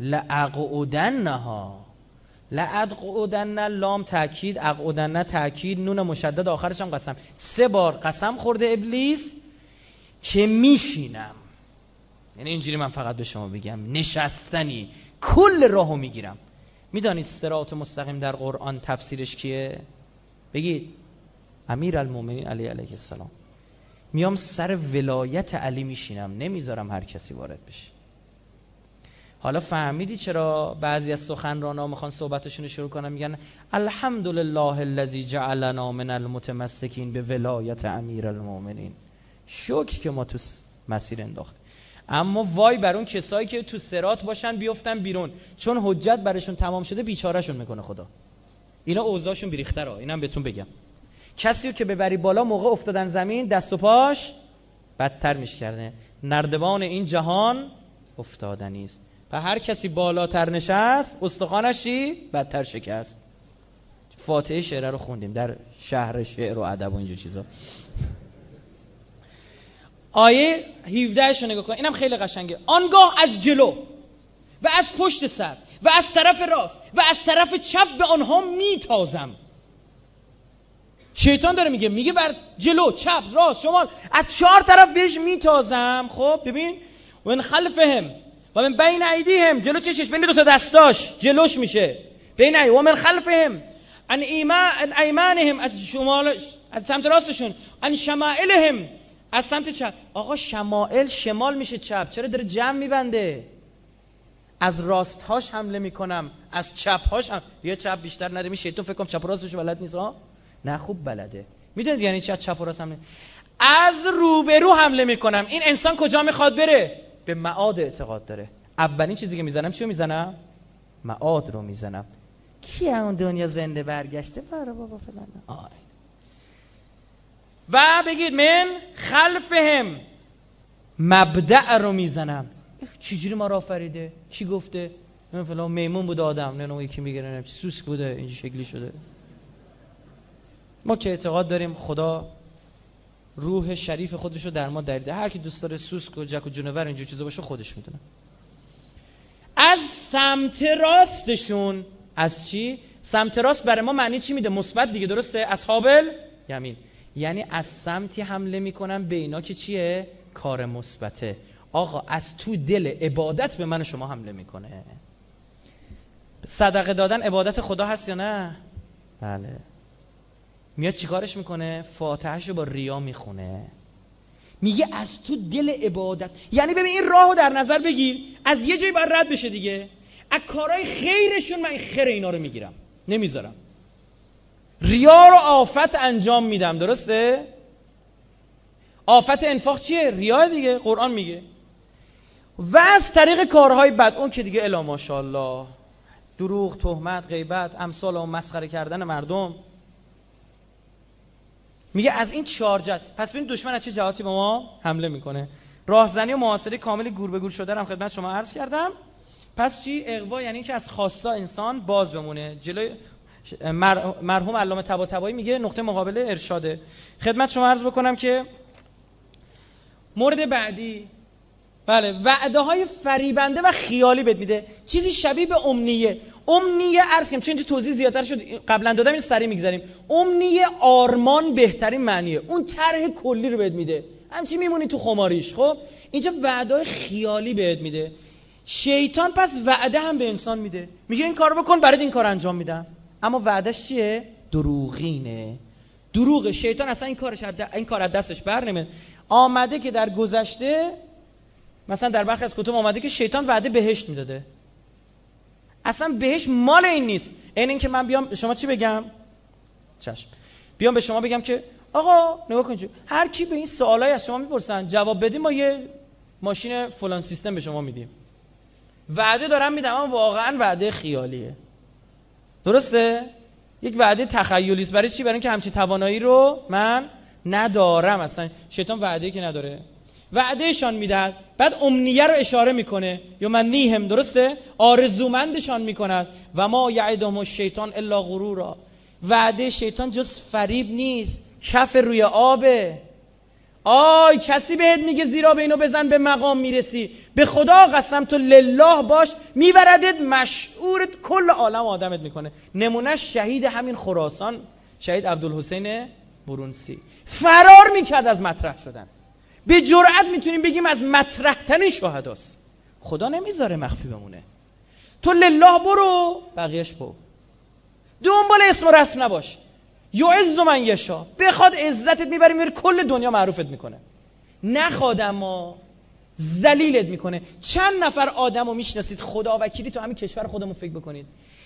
لأقعدن، لام تاکید، اقعدن تاکید، نون مشدد آخرش هم قسم. 3 بار قسم خورده ابلیس که میشینم. یعنی اینجوری من فقط به شما بگم نشستنی، کل راهو میگیرم. میدانید صراط مستقیم در قرآن تفسیرش کیه؟ بگید امیرالمومنین علی علیه السلام. میام سر ولایت علی میشینم، نمیذارم هر کسی وارد بشه. حالا فهمیدی چرا بعضی از سخنران‌ها میخوان صحبتشون رو شروع کنن میگن الحمدلله الذی جعلنا من المتمسکین به ولایت امیرالمومنین؟ شکر که ما تو مسیر انداخت. اما وای بر اون کسایی که تو صراط باشن بیفتن بیرون، چون حجت برشون تمام شده بیچارهشون میکنه خدا. اینا اوضاعشون بریخته را. اینم بهتون بگم، کسی رو که ببری بالا موقع افتادن زمین دست و پاش بدتر میشکنه. نردبان این جهان افتادنی است. و هر کسی بالاتر نشست استخوانش چی؟ بدتر شکست. فاتحه شعر رو خوندیم در شهر شعر و ادب و اینجور چیزا. آیه 17 شو نگاه کن، اینم خیلی قشنگه. آنگاه از جلو و از پشت سر و از طرف راست و از طرف چپ به آنها میتازم. شیطان داره میگه بر جلو، چپ، راست، شمال، از 4 طرف بهش میتازم. خب ببین و من خلفهم و من بین ایدیهم، جلو چشش بین 2 تا دستاش جلوش میشه، بین ای و من خلفهم ان ایمانهم، از شمال از سمت راستشون، ان شمائلهم از سمت چپ. آقا شمائل شمال میشه چپ، چرا داره جمع میبنده؟ از راستهاش حمله میکنم، از چپهاش یه چپ بیشتر نره. شیطان فکر کنم چپ و راستش بلد نیست ها؟ نه خوب بلده. میدونید یعنی چی از چپ و راست حمله؟ از روبرو حمله میکنم. این انسان کجا میخواد بره؟ به معاد اعتقاد داره. اولین چیزی که میزنم چیو میزنم؟ معاد رو میزنم. کی اون دنیا زنده برگشته برا بابا فلان. و بگید من خلفهم مبدأ رو میزنم. چجوری ما را آفریده؟ کی گفته؟ من فلان میمون بود آدم، نه اون یکی میگه نه سوسک بوده این شکلی شده. ما که اعتقاد داریم خدا روح شریف خودش رو در ما دریده. هر کی دوست داره سوسک و جک و جونور اینجور چیزا باشه خودش میدونه. از سمت راستشون، از چی؟ سمت راست برای ما معنی چی میده؟ مثبت دیگه، درسته؟ اصحاب الیمین، یعنی از سمتی حمله میکنن به اینا که چیه؟ کار مثبته. آقا از تو دل عبادت به من و شما حمله میکنه. صدقه دادن عبادت خدا هست یا نه؟ بله. میاد چیکارش میکنه؟ فاتحهشو با ریا میخونه. میگه از تو دل عبادت. یعنی ببین این راهو در نظر بگیر، از یه جایی باید رد بشه دیگه. از کارهای خیرشون من خیر اینا رو میگیرم، نمیذارم. ریا رو آفت انجام میدم، درسته؟ آفت انفاق چیه؟ ریا دیگه، قرآن میگه. و از طریق کارهای بد، اون که دیگه الا ماشاءالله، دروغ، تهمت، غیبت، امثال و مسخره کردن مردم. میگه از این 4 جهت. پس ببین دشمن از چه جهاتی به ما حمله میکنه. راهزنی و محاصره کامل گور به گور شده رو خدمت شما عرض کردم. پس چی؟ اغوا یعنی که از خواستا انسان باز بمونه. جلوی مرحوم علامه طباطبایی میگه نقطه مقابل ارشاده. خدمت شما عرض بکنم که مورد بعدی، بله، وعده های فریبنده و خیالی بهت میده. چیزی شبیه به امنیه. امنیه عرض کنم چون این توضیح زیادتر شد قبلا دادم، این سریع میگذاریم. امنیه آرمان بهترین معنیه. اون طرح کلی رو بهت میده، همچی میمونی تو خماریش. خب اینجا وعده های خیالی بهت میده. شیطان پس وعده هم به انسان میده، میگه این کارو بکن برات این کار انجام میدم، اما وعدهش چیه؟ دروغینه. دروغه. شیطان اصلا این کار از دستش بر نمیاد. آمده که در گذشته مثلا در برخی از کتب آمده که شیطان وعده بهشت میداده. اصلا بهشت مال این نیست. این که من بیام شما چی بگم؟ چشم. بیام به شما بگم که آقا نگاه کنید، هر کی به این سوالای از شما میپرسن جواب بدیم، ما یه ماشین فلان سیستم به شما میدیم. وعده دارم میدم اما واقعا وعده خیالیه. درسته؟ یک وعده تخیلی است. برای چی؟ برای اینکه همچین توانایی رو من ندارم. اصلا شیطان وعده‌ای که نداره وعدهشان میدهد، بعد امنیه رو اشاره میکنه یا من نیهم، درسته؟ آرزومندشان میکند. و ما یعدهم الشیطان الا غرورا. وعده شیطان جز فریب نیست، کف روی آبه. آی کسی بهت میگه زیرا به اینو بزن به مقام میرسی، به خدا قسم تو لله باش، میبردت مشعورت کل عالم آدمت میکنه. نمونهش شهید همین خراسان، شهید عبدالحسین برونسی، فرار میکرد از مطرح شدن. به جرئت میتونیم بگیم از مطرح ترین شهداست. خدا نمیذاره مخفی بمونه. تو لله برو، بقیهش برو، دنبال اسم و رسم نباش. یعز من یشا، بخواد عزتت میبره میره کل دنیا معروفت میکنه، نخواد اما ذلیلت میکنه. چند نفر آدمو میشناسید خدا وکیلی تو همین کشور خودمون فکر بکنید،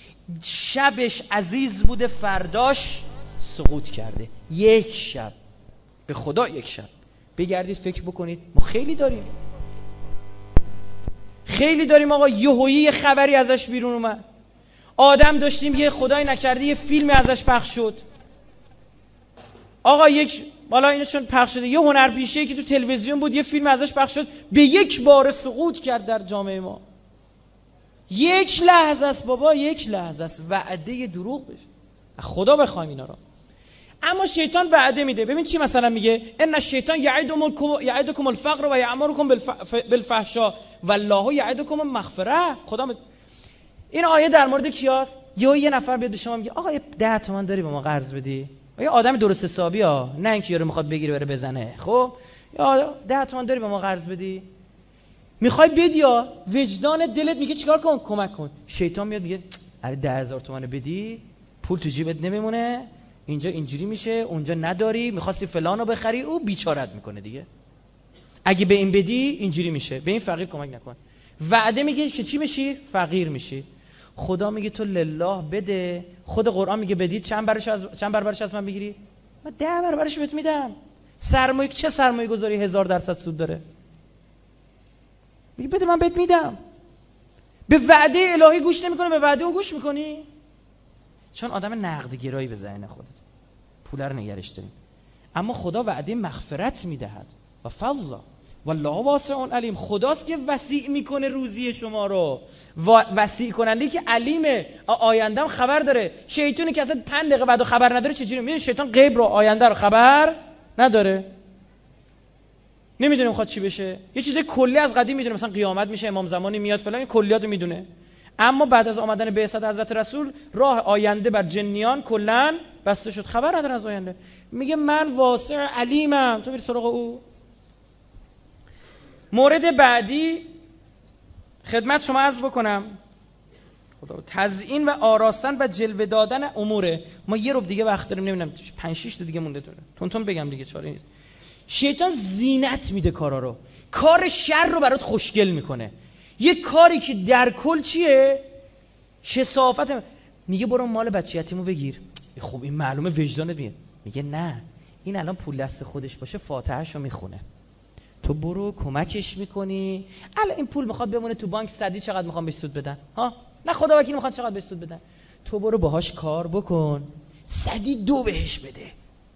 شبش عزیز بوده فرداش سقوط کرده. یک شب، به خدا یک شب. بگردید فکر بکنید، ما خیلی داریم آقا. یهویی خبری ازش بیرون اومد، آدم داشتیم یه خدای نکرده یه فیلمی ازش پخش شد. آقا بالا اینو چون پخش شده، یه هنرپیشه‌ای که تو تلویزیون بود یه فیلم ازش پخش شد، به یک بار سقوط کرد در جامعه ما. یک لحظه است بابا، یک لحظه است. وعده دروغ بشه، خدا بخوایم اینا رو. اما شیطان وعده میده. ببین چی مثلا میگه؟ ان الشیطان یعدکم الفقر و یأمرکم بالفحشاء والله یعدکم المغفره. خدا این آیه در مورد کیاست؟ یه نفر بیاد به شما میگه آقا 10 تومن داری به ما قرض بدی؟ یه آدم درست حسابی ها، نه اینکه یارو میخواد بگیره بره بزنه. خب یا 10 تومن داری به ما قرض بدی؟ میخوای بدی یا وجدان دلت میگه چیکار کن؟ کمک کن. شیطان میاد میگه اگه 10,000 تومن بدی پول تو جیبت نمیمونه، اینجا اینجوری میشه، اونجا نداری، میخواستی فلانو بخری، او بیچارت میکنه دیگه. اگه به این بدی اینجوری میشه، به این فقیر کمک نکن. وعده میگه که چی میشی؟ فقیر میشی. خدا میگه تو لله بده. خود قرآن میگه بدید چند برابرش از من بگیری؟ من 10 برابرش بهت میدم. سرمایه چه سرمایه گذاری 1000% سود داره؟ میگه بده من بهت میدم. به وعده الهی گوش نمیکنه، به وعده او گوش میکنی؟ چون آدم نقدگرایی به ذهن خودت، پول رو نگرش داریم. اما خدا وعده مغفرت میدهد و فضل والله واسع علیم. خداست که وسیع میکنه روزی شما رو، وسیع کننده که علیمه، آیندهم خبر داره. شیطانی که اصلا 5 دقیقه بعدو خبر نداره چجوری میدونه؟ شیطان غیب رو، آینده رو خبر نداره، نمیدونه میخواد چی بشه. یه چیز کلی از قدیم میدونه، مثلا قیامت میشه، امام زمانی میاد فلان، این کلیاتو میدونه. اما بعد از آمدن بعثت حضرت رسول راه آینده بر جنیان کلا بسته شد، خبر نداره از آینده. میگه من واسع علیمم، تو بری سراغ او. مورد بعدی خدمت شما عرض بکنم، خدا تزیین و آراستن و جلوه دادن اموره. ما یه ربع دیگه وقت داریم، نمیدونم 5-6 تا دیگه مونده داره، تون بگم دیگه، چاره نیست. شیطان زینت میده کارا رو، کار شر رو برات خوشگل میکنه. یه کاری که در کل چیه؟ کثافت. میگه برو مال بچه یتیمو بگیر. خب این معلومه وجدانت میگه نه، این الان پول دست خودش باشه فاتحه‌شو میخونه، تو برو کمکش میکنی. الان این پول میخواد بمونه تو بانک، صدی چقدر میخوام بهش سود بدن؟ ها نه خدا وکیل میخواد چقدر بهش سود بدن؟ تو برو باهاش کار بکن، صدی 2 بهش بده.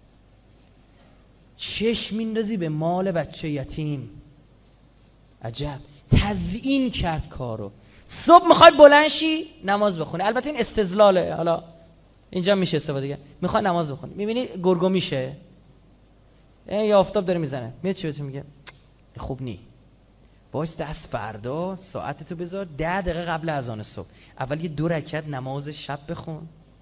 چشم میندازی به مال بچه یتیم. عجب تزیین کرد کارو. صبح میخوای بلند شی نماز بخونی، البته این استدلاله، حالا اینجا میشه استفاده دیگه. میخوای نماز بخونی، میبینی گرگو میشه یا آفتاب داره میزنه، میاد چی بهتون میگه؟ خوب نی، باعث دست فردا ساعتتو بذار 10 دقیقه قبل اذان صبح، اول یه 2 رکعت نماز شب بخون،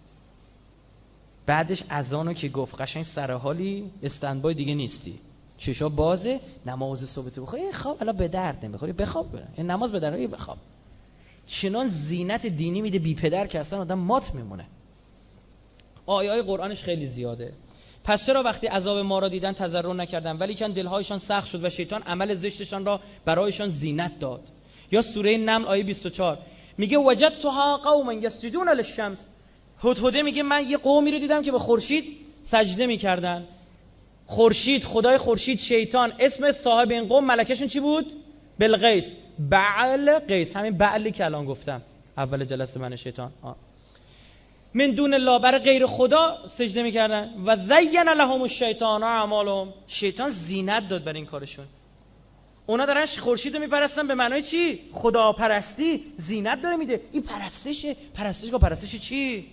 بعدش اذانو که گفت قشنگ سر حالی استندبای دیگه نیستی، چشا بازه، نماز صبحتو بخون. خواب الان به درد نمیخوری، بخواب، این نماز به درد بخواب. چنان زینت دینی میده بی پدر که اصلا آدم مات میمونه. آیای قرآنش خیلی زیاده. پس چرا وقتی عذاب ما را دیدن تضرع نکردن ولی کن دلهایشان سخت شد و شیطان عمل زشتشان را برایشان زینت داد؟ یا سوره نمل آیه 24 میگه وجدتها قوما یسجدون للشمس. هدهده میگه من یه قومی رو دیدم که به خورشید سجده میکردن. خورشید، خدای خورشید شیطان. اسم صاحب این قوم ملکشون چی بود؟ بلقیس، بعل قیس، همین بعلی که الان گفتم اول جلسه من شیطان. من دون الله، برای غیر خدا سجده میکردن. و زین لهم الشیطان اعمالهم، شیطان زینت داد برای این کارشون. اونا دارن خورشید رو میپرستن به معنای چی؟ خداپرستی. زینت داره میده. این پرستشه. پرستش چی؟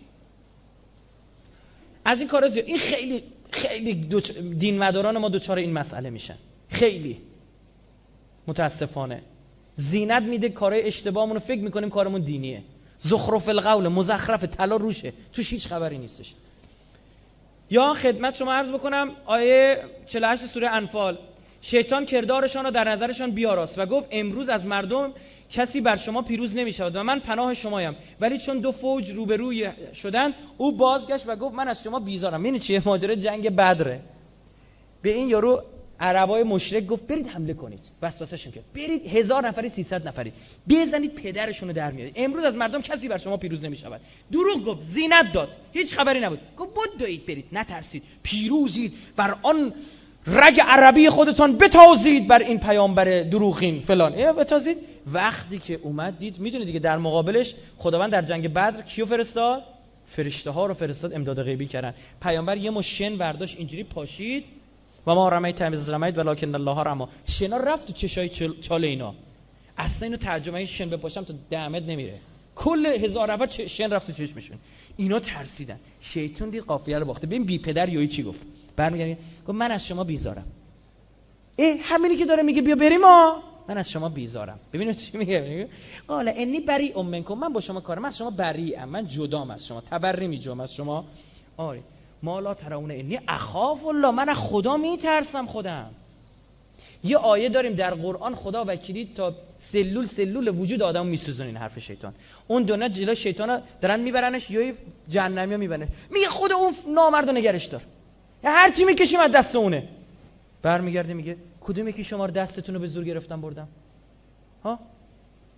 از این کارا زیاد. این خیلی خیلی دینمداران ما دوچار این مسئله میشن، خیلی متاسفانه. زینت میده کارهای اشتباهمون رو، فکر میکنیم کارمون دینیه. زخرف القول، مزخرف، طلا روشه، توش هیچ خبری نیستش. یا خدمت شما عرض بکنم آیه 48 سوره انفال، شیطان کردارشان را در نظرشان بیاراست و گفت امروز از مردم کسی بر شما پیروز نمیشود و من پناه شمایم. ولی چون 2 فوج روبروی شدن او بازگشت و گفت من از شما بیزارم. این چیه؟ ماجرای جنگ بدره. به این یارو عربای مشرک گفت برید حمله کنید، وسوسه‌شون کرد، برید 1000 نفری 300 نفری بزنید پدرشون رو در میارید، امروز از مردم کسی بر شما پیروز نمیشود. دروغ گفت، زینت داد، هیچ خبری نبود. گفت بدوید برید، نترسید، پیروزید، بر آن رگ عربی خودتان بتازید، بر این پیامبر دروغین فلان بتازید. وقتی که اومد دید، میدونید دیگه در مقابلش خداوند در جنگ بدر کیو فرستاد؟ فرشته ها رو فرستاد، امداد غیبی کردن. پیامبر یه مشن برداشت اینجوری پاشید و ما رمیت از رمیت ولکن الله رمی. شنا رفت تو چشای چاله اینا. اصلا اینو ترجمه این شن بپاشم تا دمت نمیره. کل 1000 نفر شن رفت تو چشمشون. اینا ترسیدن. شیطان دید قافیه رو باخته. ببین بی پدر یوی چی گفت؟ برمیگردید گفت من از شما بیزارم. همینی که داره میگه بیا بریم من از شما بیزارم. ببینید چی میگه؟ قال انی بریء منکم، من با شما کارم، من از شما بریئم، من جدام از شما، تبری میجام از شما. آره ما لا ترون انی اخاف الله، من از خدا میترسم خودم. یه آیه داریم در قرآن خدا وکیلی تا سلول وجود آدمو میسوزونه. این حرف شیطان. اون دو جلوی شیطانا دارن میبرنش یا جهنمیا میبرن، میگه خود اون نامردو نگرش دار، هر چی میکشیم از دست اونه. برمیگرده میگه کدوم یکی شما رو دستتون رو به زور گرفتم بردم؟ ها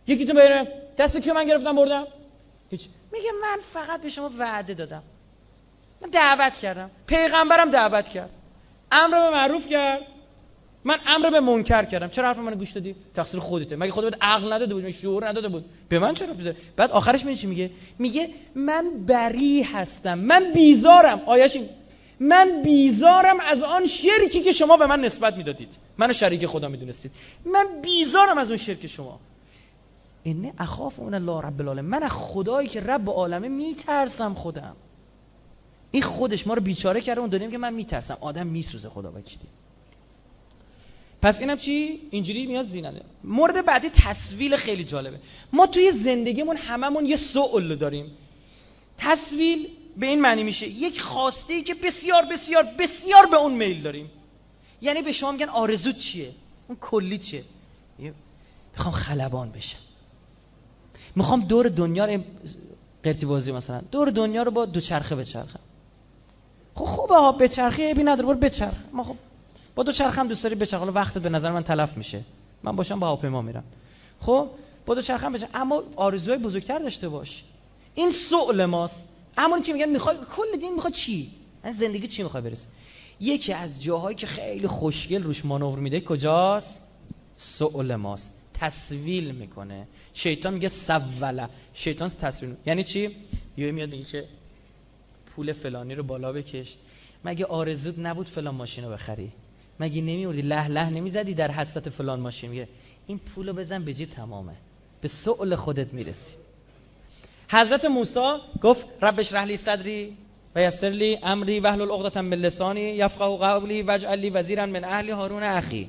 یکیتون ببینه دست کیو من گرفتم بردم؟ هیچ. میگه من فقط به شما وعده دادم، من دعوت کردم، پیغمبرم دعوت کرد، امر به معروف کرد، من امر به منکر کردم، چرا حرف منو گوش دادی؟ تقصیر خودته. مگه خودت عقل نداده بود؟ شعور نداده بود؟ به من چرا بده؟ بعد آخرش میگه چی میگه؟ میگه من بری هستم، من بیزارم. آیش این من بیزارم از آن شرکی که شما به من نسبت میدادید، منو شریک خدا میدونستید. من بیزارم از اون شرک شما. اینه اخاف اون الله رب العالمین، من از خدایی که رب عالمه میترسم. خودم این خودش ما رو بیچاره کرده، اون داریم که من میترسم. آدم میسوزه خدا وکیلی. پس اینم چی؟ اینجوری میاد زیننده. مورد بعدی تصویل خیلی جالبه. ما توی زندگیمون هممون یه سؤال داریم. تصویل به این معنی میشه یک خواسته‌ای که بسیار بسیار بسیار به اون میل داریم. یعنی به شما میگن آرزو چیه؟ اون کلی چیه؟ میخوام خلبان بشم، میخوام دور دنیا رو قرتی بازی مثلا دور دنیا رو با دوچرخه بچرخم. خب خوبه ها، بچرخی عیبی نداره، برو بچرخ. ما خب با دوچرخه هم دوست داری بچرخ، حالا وقت به نظر من تلف میشه، من باشم با هواپیما میرم. خب با دوچرخه هم بچرخ، اما آرزوهای بزرگتر داشته باش. این سؤال ماست. همون که میگن میخوای کل دین میخواد چی؟ از زندگی چی میخوای برسی؟ یکی از جاهایی که خیلی خوشگل روش مانور میده کجاست؟ سؤال ماست. تسویل میکنه. شیطان میگه سوله. شیطان تسویل یعنی چی؟ یه میاد میگه که پول فلانی رو بالا بکش. مگه آرزوت نبود فلان ماشین رو بخری؟ مگه نمیوردی له له نمیزدی در حسرت فلان ماشین؟ میگه این پولو بزن به جیب، تمامه، به سؤال خودت میرسی. حضرت موسی گفت رب اشرح لی صدری و یسر لی امری واحلل عقدة من لسانی یفقهوا قولی واجعل لی وزیرا من اهلی هارون اخی.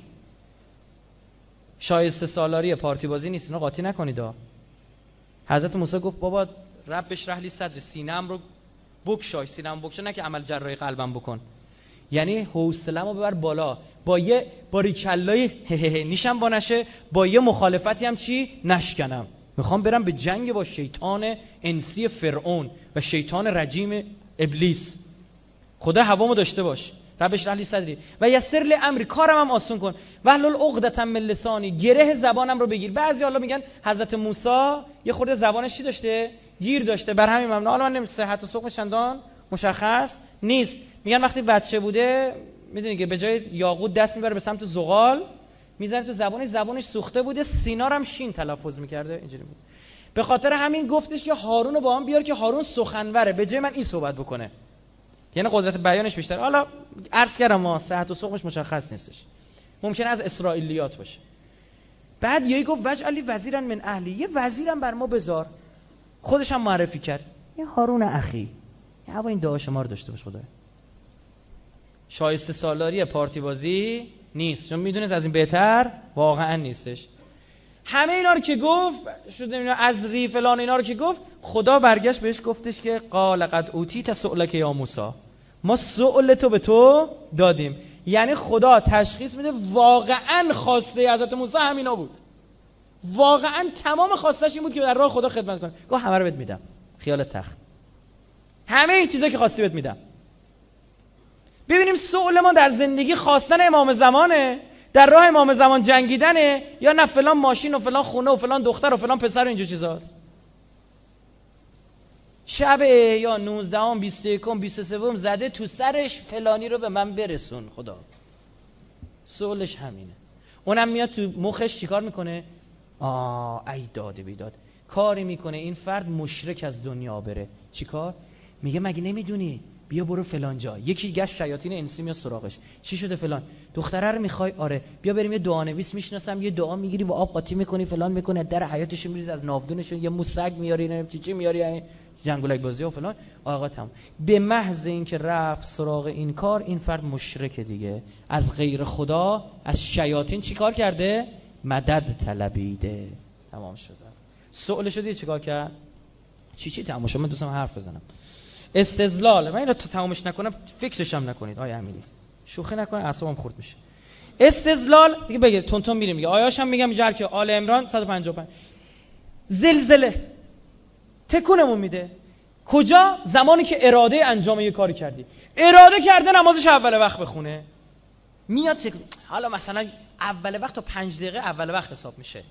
شایسته سالاری پارتی بازی نیست، اینو قاطی نکنید. حضرت موسی گفت بابا رب اشرح لی صدری، سینه‌ام رو بگشای، سینه‌ام بگشا، نه که عمل جراحی قلبم بکن. یعنی حوصله‌مو ببر بالا، با یه باریکلای نیشم با نشه، با یه مخالفتی هم چی نشکنم. میخوام برم به جنگ با شیطان انسی فرعون و شیطان رجیم ابلیس. خدا هوامو داشته باش. رب اشرح لی صدری و یسر لی امری، کارم هم آسون کن. واحلل عقدة من لسانی، گره زبانم رو بگیر. بعضی حالا میگن حضرت موسی یه خورده زبانش چی داشته؟ گیر داشته، بر همین مبنا. حالا من صحت و سقم چندان مشخص نیست. میگن وقتی بچه بوده میدونی که به جای یاقوت دست میبره به سمت زغال، میذاره تو زبانش سوخته بوده، سینا رو هم شین تلفظ میکرده، اینجوری بود. به خاطر همین گفتش که هارون رو با هم بیار که هارون سخنوره، به جای من این صحبت بکنه، یعنی قدرت بیانش بیشتر. حالا عرض کردم ما صحت و سقمش مشخص نیستش، ممکنه از اسرائیلیات باشه. بعد یهی گفت واجعل لی وزیرا من اهلی، یه وزیرم بر ما بذار. خودش هم معرفی کرد، این هارون اخی. هوا این دعا شما رو داشته باش خدایا. شایسته سالاری پارتی بازی نیست، چون میدونست از این بهتر واقعا نیستش. همه اینا رو که گفت شده از ری فلان اینا رو که گفت، خدا برگشت بهش گفتش که قال قد اوتیت سؤلک یا موسی، ما سؤال تو به تو دادیم. یعنی خدا تشخیص میده واقعا خواسته حضرت موسی همینا بود، واقعا تمام خواستش این بود که در راه خدا خدمت کنه. گفت همه رو بهت میدم، خیال تخت، همه این چیزا که خواستی بهت میدم. ببینیم سؤال ما در زندگی خواستن امام زمانه، در راه امام زمان جنگیدنه، یا نه فلان ماشین و فلان خونه و فلان دختر و فلان پسر و اینجور چیزاست. شب یا 19 21 23 زده تو سرش فلانی رو به من برسون خدا. سؤالش همینه. اونم میاد تو مخش چیکار میکنه؟ ای داد بیداد کاری میکنه این فرد مشرک از دنیا بره. چیکار؟ میگه مگه نمیدونی؟ بیا برو فلان جا. یکی گشت شیاطین انسی میاد سراغش. چی شده فلان؟ دختره رو میخوای؟ آره. بیا بریم یه دعانویس میشناسم، یه دعا میگیری با آب قاطی میکنی فلان میکنه، در حیاتش میریز، از ناودونشون یه موسگ میاری، نه چی میاری، جنگولک بازی و فلان. آقا تمام. به محض اینکه رفت سراغ این کار، این فرد مشرک دیگه، از غیر خدا، از شیاطین چیکار کرده؟ مدد طلبیده. تمام شده. سوال شده چیکار کرد؟ چی تمام شد؟ من دوستم حرف بزنم. استدلال، من اینو تمامش نکنم فکرش هم نکنید آیه امیری، شوخی نکنید اعصابم خورد میشه. استدلال دیگه بگید تون تون میریم دیگه. آیاش هم میگم اینجا که آل عمران 155 زلزله تکونمون میده. کجا؟ زمانی که اراده انجام یه کاری کردی، اراده کرده نمازش اول وقت بخونه، میاد حالا مثلا اول وقت تا 5 دقیقه اول وقت حساب میشه.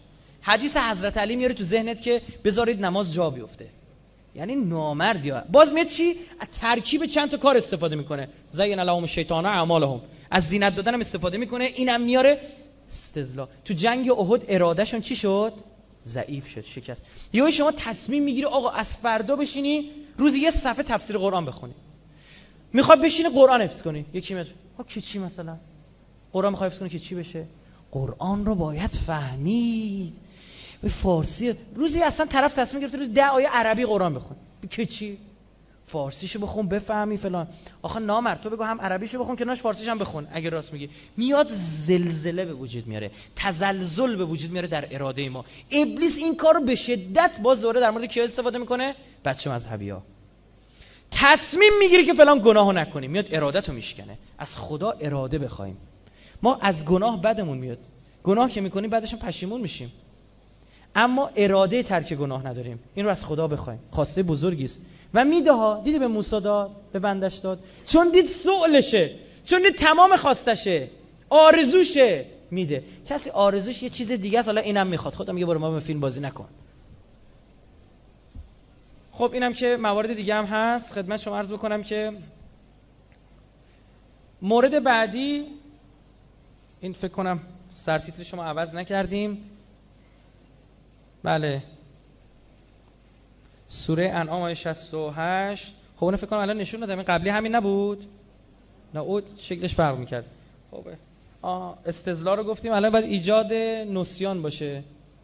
حدیث حضرت علی میاره تو ذهنت که بذارید نماز جا بیفته. یعنی نامردی ها. باز میاد چی؟ از ترکیب چند تا کار استفاده میکنه. زین لهم الشیطان اعمالهم، از زینت دادن هم استفاده میکنه. اینم میاره استدلال. تو جنگ احد ارادهشون چی شد؟ ضعیف شد، شکست. یا شما تصمیم میگیری آقا از فردا بشینی روزی یه صفحه تفسیر قرآن بخونی. میخوای بشینی قرآن حفظ کنی. یکی میاد که چی مثلا؟ قرآن میخوای حفظ کنی که چی بشه؟ قرآن رو باید فهمید. فارسی روزی اصلا طرف تصمیم گرفته روز 10 آیه عربی قرآن بخون. که چی؟ فارسیشو بخون بفهمی فلان. آخه نامرد تو بگو هم عربیشو بخون کنارش فارسیش هم بخون. اگه راست میگی میاد زلزله به وجود میاره، تزلزل به وجود میاره در اراده ما. ابلیس این کارو به شدت باز دوره در مورد کیا استفاده میکنه؟ بچه مذهبی‌ها. تصمیم میگیری که فلان گناهو نکنی، میاد ارادهتو میشکنه. از خدا اراده بخوایم. ما از گناه بدمون میاد. گناه که میکنیم بعدش هم پشیمون میشیم. اما اراده ترک گناه نداریم. این رو از خدا بخوایم. خواسته بزرگی است. و میده ها. دیدی به موسی داد، به بندش داد. چون دید سؤلشه، چون دید تمام خواستشه، آرزوشه، میده. کسی آرزوش یه چیز دیگه است، حالا اینم میخواد. خدا میگه برو ما به فیلم بازی نکن. خب اینم که موارد دیگه هم هست. خدمت شما عرض بکنم که مورد بعدی، این فکر کنم سرتیتر شما عوض نکردیم. بله، سوره انعام آیه 68. خب اون فکر کنم الان نشون دادم. این قبلی همین نبود؟ نه اون شکلش فرق میکرد. خب استدلال رو گفتیم. الان باید ایجاد نسیان باشه.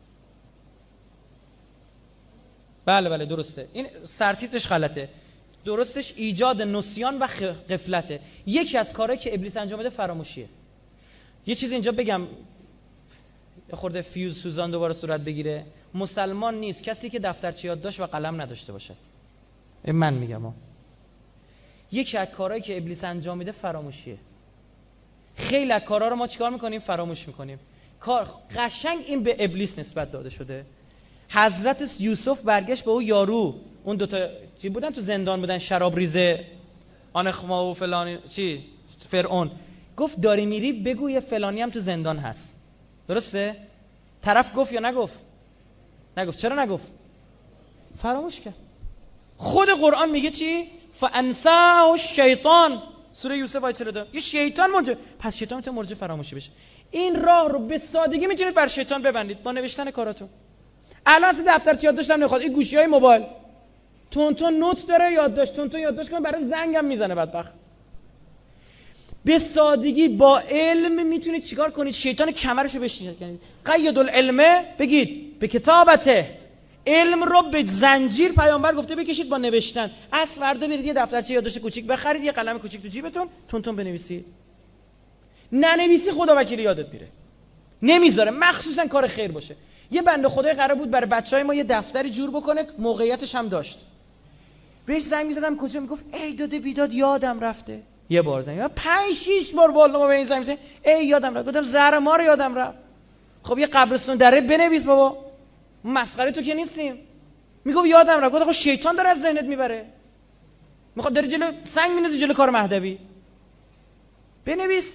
بله درسته. این سرتیترش غلطه. درستش ایجاد نسیان و غفلته. یکی از کارهایی که ابلیس انجام بده فراموشیه. یه چیز اینجا بگم خورده فیوز سوزان دوباره صورت بگیره. مسلمان نیست کسی که دفترچه یادداشت و قلم نداشته باشه. من میگم یکی از کارهایی که ابلیس انجام میده فراموشیه. خیلی از کارها رو ما چیکار میکنیم؟ فراموش میکنیم. کار قشنگ این به ابلیس نسبت داده شده. حضرت یوسف برگشت به اون یارو، اون دوتا چی بودن تو زندان بودن، شراب ریزه آنخما و فلانی چی فرعون، گفت داری میری بگو یه فلانی هم تو زندان هست. درسته؟ طرف گفت یا نگفت؟ نگفت. چرا نگفت؟ فراموش کرد. خود قرآن میگه چی؟ فانساه الشیطان. سوره یوسف آیه 42. یه شیطان مرجع، پس شیطان میتونه مرجع فراموشی بشه. این راه رو به سادگی میتونید بر شیطان ببندید با نوشتن کاراتون. الان دفترچه یادداشت هم نمیخواد. این گوشیای موبایل تون نوت داره، یادداشت تون یادداشت کنه، برای زنگم میزنه بدبخت. به سادگی با علم میتونید چیکار کنید؟ شیطان کمرشو بشکنید. قید العلم بگید به کتابته. علم رو به زنجیر پیامبر گفته بکشید با نوشتن. از فردا برید یه دفترچه یادداشت کوچیک بخرید، یه قلم کوچیک تو جیبتون تون بنویسید. ننویسی خدا وکیلی یادت میره. نمیذاره، مخصوصا کار خیر باشه. یه بنده خدای قرار بود برای بچهای ما یه دفتری جور بکنه، موقعیتش هم داشت. بهش زنگ میزدم کجا، میگفت ای داده بیداد یادم رفته. یه بار زنگ، 5-6 بار والا ما به این زنگ میزنیم ای یادم رفت. گفتم زهر ما رو یادم رفت. خب یه قبرستون دره بنویس بابا، مسخره تو که نیستیم. میگفت یادم رفت. گفتم خب شیطان داره از ذهنت میبره، میخواد داره جلو سنگ میندازه جلو کار مهدوی. بنویس.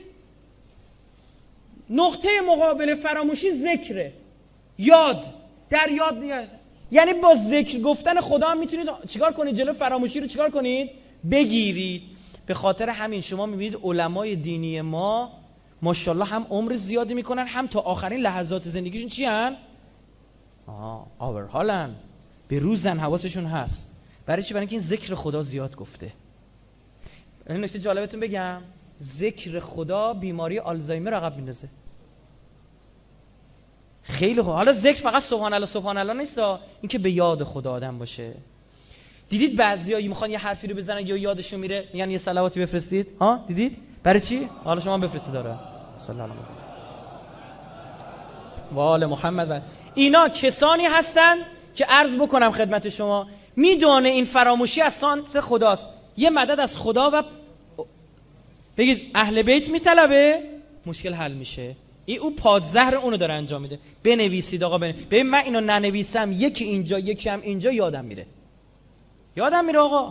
نقطه مقابل فراموشی ذکره. یاد در یاد نیاز. یعنی با ذکر گفتن خدا هم میتونید چیکار کنید؟ جلو فراموشی رو چیکار کنید؟ بگیرید. به خاطر همین شما میبینید علمای دینی ما ماشاءالله هم عمر زیادی میکنن، هم تا آخرین لحظات زندگیشون چی هن؟ آورهالن، به روزن، حواسشون هست. برای چی؟ برای اینکه این ذکر خدا زیاد گفته. این نکته جالبتون بگم، ذکر خدا بیماری آلزایمر عقب میندازه. خیلی خوب. حالا ذکر فقط سبحان الله سبحان الله نیست، این که به یاد خدا آدم باشه. دیدید بعضیا میخوان یه حرفی رو بزنن یا یادشون میره میگن یه صلواتی بفرستید. دیدید؟ برای چی؟ حالا شما بفرستید. داره صلی الله علیه و آل محمد. و اینا کسانی هستن که عرض بکنم خدمت شما، میدونه این فراموشی از سمت خداست، یه مدد از خدا و بگید اهل بیت میطلبه، مشکل حل میشه. این او پادزهر اونو داره انجام میده. بنویسید آقا ببین من اینو ننویسم یکی اینجا یکی هم اینجا یادم میره آقا.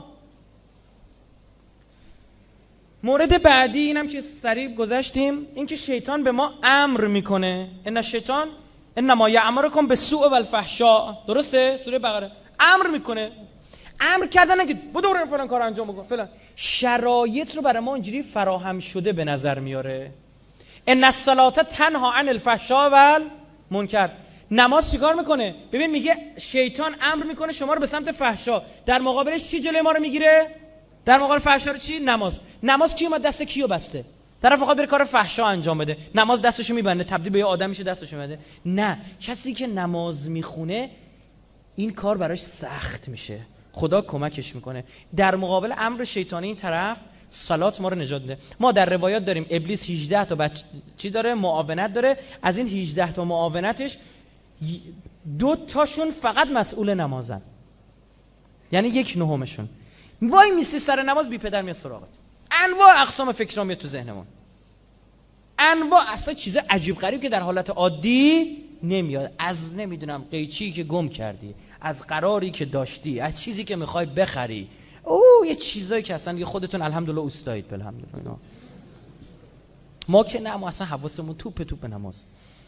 مورد بعدی اینم که سریع گذشتیم، این که شیطان به ما امر میکنه. ان الشیطان انما یأمرکم بالسوء والفحشاء، درسته؟ سوره بقره امر میکنه، امر کردن نگید بدو فلان کار انجام بکن فلان، شرایط رو برای ما اینجوری فراهم شده به نظر میاره. ان الصلاة تنها عن الفحشاء والمنکر. نماز چیکار میکنه؟ ببین میگه شیطان امر میکنه شما رو به سمت فحشا، در مقابلش چی جلوی ما رو میگیره؟ در مقابل فحشا رو چی؟ نماز کی اومد دست کیو بسته؟ طرف میخواد بره کار فحشا انجام بده، نماز دستشو میبنده تبدیل به یه آدم میشه دستشو میبنده؟ نه، کسی که نماز میخونه این کار براش سخت میشه، خدا کمکش میکنه. در مقابل امر شیطانی این طرف صلات ما رو نجات میده. ما در روایات داریم ابلیس 18 تا چی داره؟ معاونت داره. از این 18 تا معاونتش 2 تاشون فقط مسئول نمازن، یعنی 1/9. وای میسی سر نماز بی پدر میاد سراغت، انواع اقسام فکرها میاد تو ذهنمون، انواع اصلا چیز عجیب غریب که در حالت عادی نمیاد، از نمیدونم قیچی که گم کردی، از قراری که داشتی، از چیزی که میخوای بخری، یه چیزایی که اصلا دیگه خودتون الحمدلله اوستایید. الحمدلله ما که نه، ما اصلا حواسمون توپ نماز.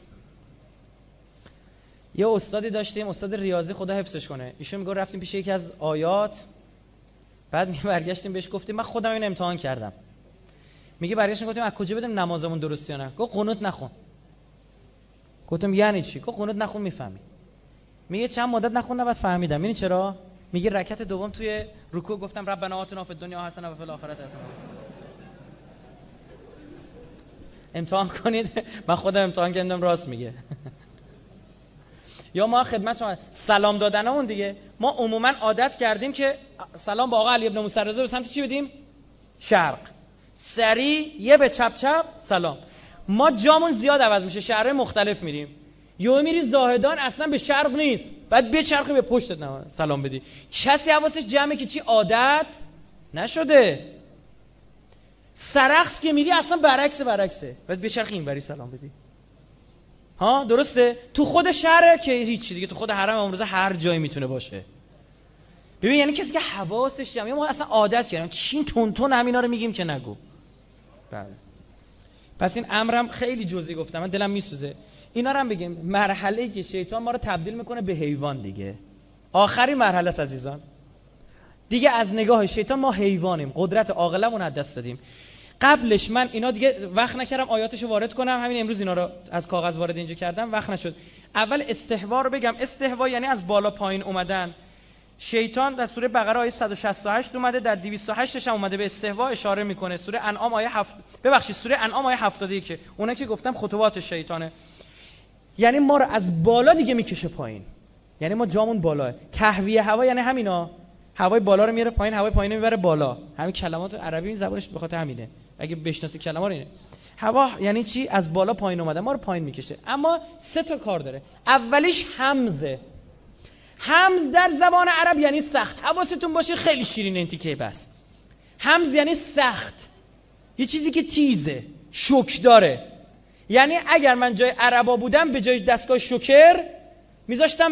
یه استادی داشتیم، استاد ریاضی خدا حفظش کنه، ایشون میگه رفتیم پیش یکی از آیات، بعد برگشتیم بهش گفتیم من خودم اینو امتحان کردم. میگه برگشتیم گفتیم از کجا بدیم نمازمون درست یا نه؟ گفت قنوت نخون. گفتم یعنی چی؟ گفت قنوت نخون میفهمی. میگه چند مدت نخوندم بعد فهمیدم. یعنی چرا؟ میگه رکعت دوم توی رکوع گفتم ربنا آتنا فی الدنیا حسنه و فی الاخره حسنه. امتحان کنید، من خودم امتحان کردم راست میگه. یا ما خدمت شما سلام دادنمون دیگه، ما عموما عادت کردیم که سلام با آقا علی ابن موسی رضا به سمت چی بدیم؟ شرق. سری یه به چپ چپ سلام. ما جامون زیاد عوض میشه، شهرهای مختلف میریم، یهو میری زاهدان اصلا به شرق نیست، بعد بچرخی به پشتت سلام بدی. کسی حواسش جمعه که چی عادت نشده. سرخس که میری اصلا برعکسه، بعد بچرخی اینوری سلام بدی. ها درسته؟ تو خود شهره که هیچ دیگه، تو خود حرم امروزه هر جایی میتونه باشه. ببین یعنی کسی که حواسش جمعه، ما اصلا عادت کردیم چین تون همینا رو میگیم که نگو. بله. پس این امرم خیلی جزئی گفتم، من دلم میسوزه اینا رو هم بگیم. مرحله‌ای که شیطان ما رو تبدیل میکنه به حیوان دیگه، آخری مرحله است عزیزان. دیگه از نگاه شیطان ما حیوانیم، قدرت عاقلمون از دست دادیم. قبلش من اینا دیگه وقت نکردم آیاتشو وارد کنم، همین امروز اینا رو از کاغذ وارد اینجا کردم، وقت نشد. اول استحوا رو بگم. استحوا یعنی از بالا پایین اومدن. شیطان در سوره بقره آیه 168 اومده، در 208 هم اومده به استحوا اشاره میکنه. سوره انعام آیه سوره انعام آیه 71 اونایی که گفتم خطوات شیطانه، یعنی ما رو از بالا دیگه میکشه پایین، یعنی ما جامون بالاه. تهویه هوا یعنی همینا، هوای بالا رو میاره پایین، هوای پایین رو میبره بالا. همین کلمات عربی زبانش به خاطر همینه، اگه بشناسی کلمات رو اینه. هوا یعنی چی؟ از بالا پایین اومده، ما رو پایین میکشه. اما 3 تا کار داره. اولیش همزه. همز در زبان عرب یعنی سخت. حواستون باشه خیلی شیرینه این تیکه بس. همز یعنی سخت، یه چیزی که تیزه، شوک داره. یعنی اگر من جای عربا بودم به جای دستگاه شوکر میذاشتم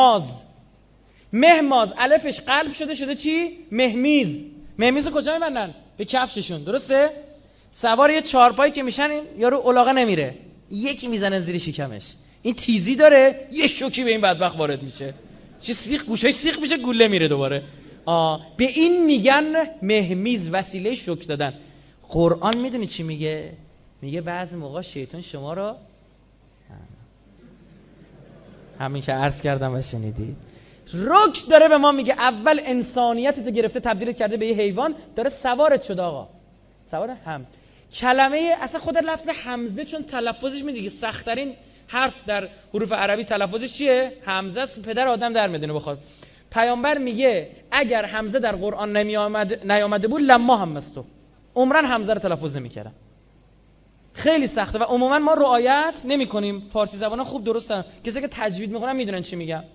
مهماز الفش قلب شده چی؟ مهمیز. مهمیز رو کجا میبندن؟ به کفششون، درسته؟ سوار یه چارپایی که میشن این یارو الاغه نمیره، یکی میزنه زیر شکمش، این تیزی داره، یه شوکی به این بدبخت وارد میشه، چه سیخ گوشش سیخ میشه، گوله میره دوباره. به این میگن مهمیز، وسیله شوک دادن. قرآن میدونی چی میگه؟ میگه بعضی موقع شیطان شما رو، همین که عرض کردم و شنیدید، رک داره به ما میگه اول انسانیتت گرفته تبدیل کرده به یه حیوان، داره سوارت شده آقا. سوار همز. کلمه اصلا خود لفظ همزه چون تلفظش میدونی سخت‌ترین حرف در حروف عربی تلفظش چیه؟ همزه است. پدر آدم در میدونه بخواد. پیامبر میگه اگر همزه در قرآن نیامده بود لما همستو، عمرن همزه رو تلفظ نمی‌کردم. خیلی سخته و عموما ما رعایت نمی‌کنیم. فارسی زبانا خوب درستن، کسی که تجوید می‌خونن میدونن چی میگم.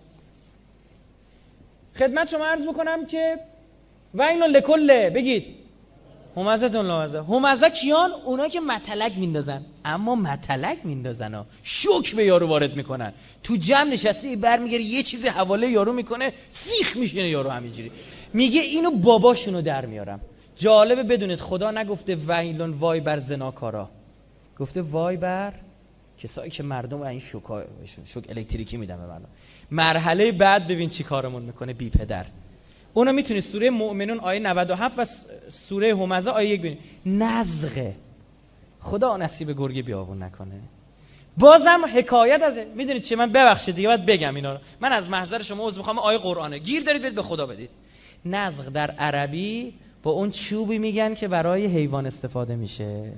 خدمت شما عرض می‌کنم که ویل لکل، بگید همزه لامزه. همزه کیان؟ اونایی که متلک میندازن. اما متلک میندازن ها، شوک به یارو وارد میکنن. تو جمع نشسته برمیگره یه چیزی حواله یارو میکنه، سیخ میشینه یارو همینجوری. میگه اینو باباشونو در میارم. جالبه بدونید خدا نگفته ویلون وای بر زناکارا، گفته وای بر کسایی که مردم این شوک الکتریکی میدن به مردم. مرحله بعد ببین چی کارمون میکنه بی پدر. اونو میتونی سوره مؤمنون آیه 97 و سوره همزه آیه 1 ببینید. نزغه. خدا نصیب گرگ بیابون نکنه. بازم حکایت از میدونید چی، من ببخشید دیگه باید بگم اینا رو. من از محضر شما عذر میخوام، آیه قرآنه، گیر دارید برید به خدا بدید. نزغ در عربی با اون چوبی میگن که برای حیوان استفاده میشه.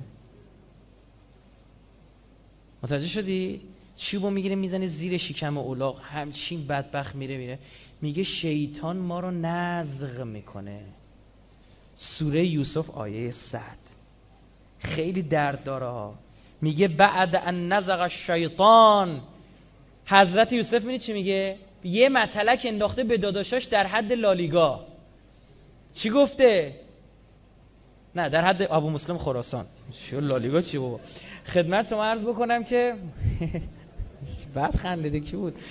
متوجه شدی؟ چوبو میگیره میزنه زیر شکم الاغ، همچین بدبخت میره میگه شیطان ما رو نزغ میکنه. سوره یوسف آیه 100 خیلی درد داره ها. میگه بعد ان نزغ الشیطان، حضرت یوسف میبینی چی میگه؟ یه متلک انداخته به داداشاش در حد لالیگا. چی گفته؟ نه در حد ابو مسلم خراسان. چه لالیگا چی بابا؟ خدمت شما عرض بکنم که بعد خندیده کی بود؟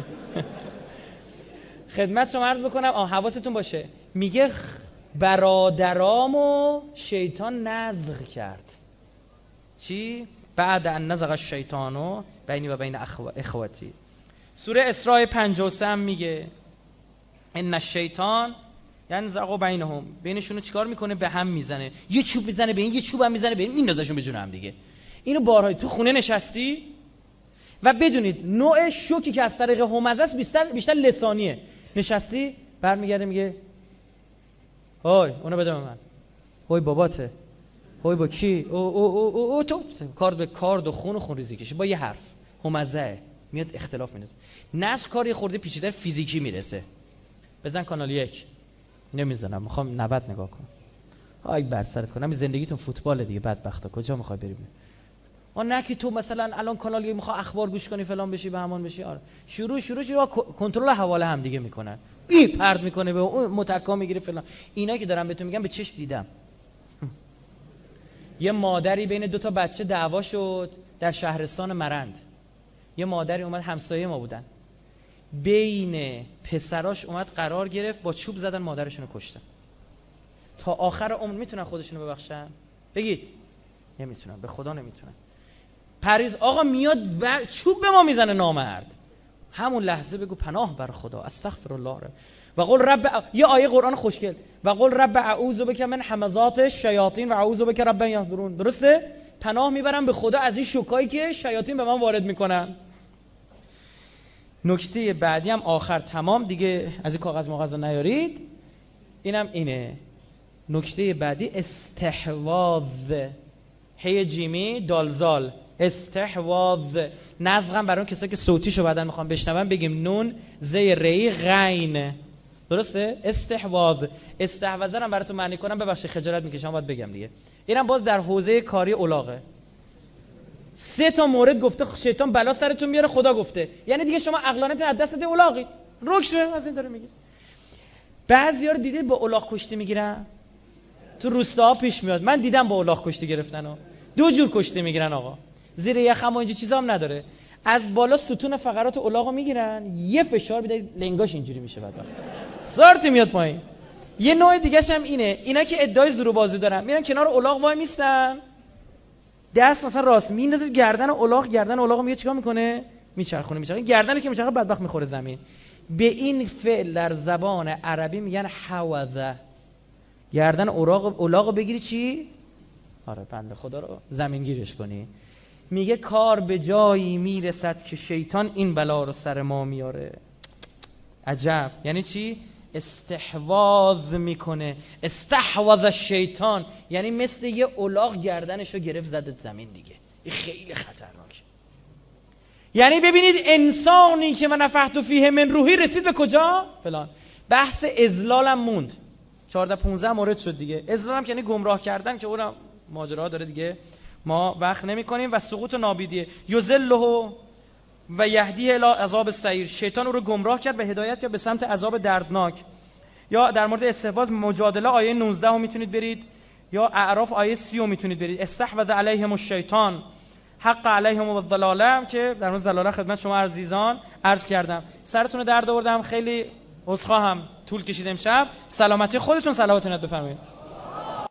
خدمت شما عرض بکنم حواستون باشه، میگه برادرامو شیطان نزغ کرد. چی؟ بعد ان نزغ الشیطانو بینی و بین اخواتی. سوره اسراء 53 هم میگه ان الشیطان ینزغ بینهم، بینشونو چیکار میکنه؟ به هم میزنه. یه چوب میزنه به این، یه چوب هم میزنه به این، میندازشون به جون هم دیگه. اینو بارهای تو خونه نشستی و بدونید نوع شوکی که از طریق همزه است بیشتر لسانیه. نشستی برمیگرده میگه هوی اونو بده به من، هوی باباته، هوی با کی، او تو کارد به کارد و خون و خون ریزی کشی با یه حرف همزه میاد اختلاف میندازه. نسخ کاری خورده پیچیده فیزیکی میرسه. بزن کانال 1. نمیزنم، میخوام 90 نگاه کنم. آی بر سرت کنم، زندگیتون فوتباله دیگه بدبختا، کجا میخوای بری؟ نه که تو مثلا الان کانال 1 میخوای اخبار گوش کنی فلان بشی به همان بشی. آره شروع کنترل حواله هم دیگه میکنن، این پرد میکنه به اون متکا میگیره فلان. اینا که دارم بهتون میگم به چشم دیدم. یه مادری بین 2 تا بچه دعوا شد در شهرستان مرند. یه مادری اومد، همسایه ما بودن، بین پسراش اومد قرار گرفت، با چوب زدن مادرشونو کشتن. تا آخر عمر میتونن خودشونو ببخشن؟ بگید. نمیتونن، به خدا نمیتونن. پریز آقا میاد و چوب به ما میزنه نامرد، همون لحظه بگو پناه بر خدا، استغفر الله. و قل رب یه آیه قرآن خوشگل، و قل رب اعوذ بک من همزات الشیاطین و اعوذ بک رب ان یحضرون. درسته؟ پناه میبرم به خدا از این شوکایی که شیاطین به من وارد میکنن. نکته بعدی هم آخر، تمام دیگه، از این کاغذ مغز نیارید. اینم اینه نکته بعدی، استحواذ. هی جیمی دالزال، استحواذ. نزغم برای اون کسایی که صوتیشو بعدن میخوام بشنون بگیم نون زی ری غین. درسته؟ استحواذ. استحواذ رو براتون معنی کنم، ببخشید خجالت میکشم باید بگم دیگه. اینم باز در حوزه کاری الاغه. 3 تا مورد گفته شیطان بلا سرتون میاره، خدا گفته. یعنی دیگه شما عقلانیتون از دست ده الاغید. رکش از این داره میگه. بعضیا رو دیدید با الاغ کشتی میگیرن؟ تو روستاها پیش میاد، من دیدم با الاغ کشتی گرفتنو. 2 جور کشتی میگیرن آقا. زیر یخم و اینجا چیزا هم نداره. از بالا ستون فقرات الاغو میگیرن، یه فشار میده لنگاش اینجوری میشه، بعد سارتی میاد پایین. یه نوع دیگه هم اینه، اینا که ادعای زور بازی دارن میرن کنار الاغ وای میستن، دست مثلا راست میندازه گردن الاغ، گردن الاغو میگه چیکار میکنه؟ میچرخونه. گردنی که میچرخه بدبخت میخوره زمین. به این فعل در زبان عربی میگن حوذه. گردن الاغو بگیری چی؟ آره بنده خدا رو زمین گیرش کنی. میگه کار به جایی میرسد که شیطان این بلا رو سر ما میاره. عجب. یعنی چی؟ استحواذ میکنه. استحواذ الشیطان یعنی مثل یه الاغ گردنشو گرفت زدت زمین دیگه. این خیلی خطرناکه. یعنی ببینید انسانی که من نفخت فیه من روحی رسید به کجا؟ فلان. بحث اضلالم موند. 14-15 مورد شد دیگه. اضلالم که یعنی گمراه کردن، که اونم ماجرا داره دیگه، ما وقت نمی کنیم. و سقوط و نابیدیه. یذله و یهدیه الی عذاب السعیر. شیطان او رو گمراه کرد و هدایت کرد به سمت عذاب دردناک. یا در مورد استحواذ مجادله آیه 19 رو میتونید برید، یا اعراف آیه 30 رو میتونید برید. استحوذ علیهم الشیطان حق علیهم الضلاله، که در مورد ضلاله خدمت شما عزیزان عرض کردم. سرتون رو درد آوردم، خیلی عذرخواهم طول کشید امشب. سلامتی خودتون، صلوات بفرمایید.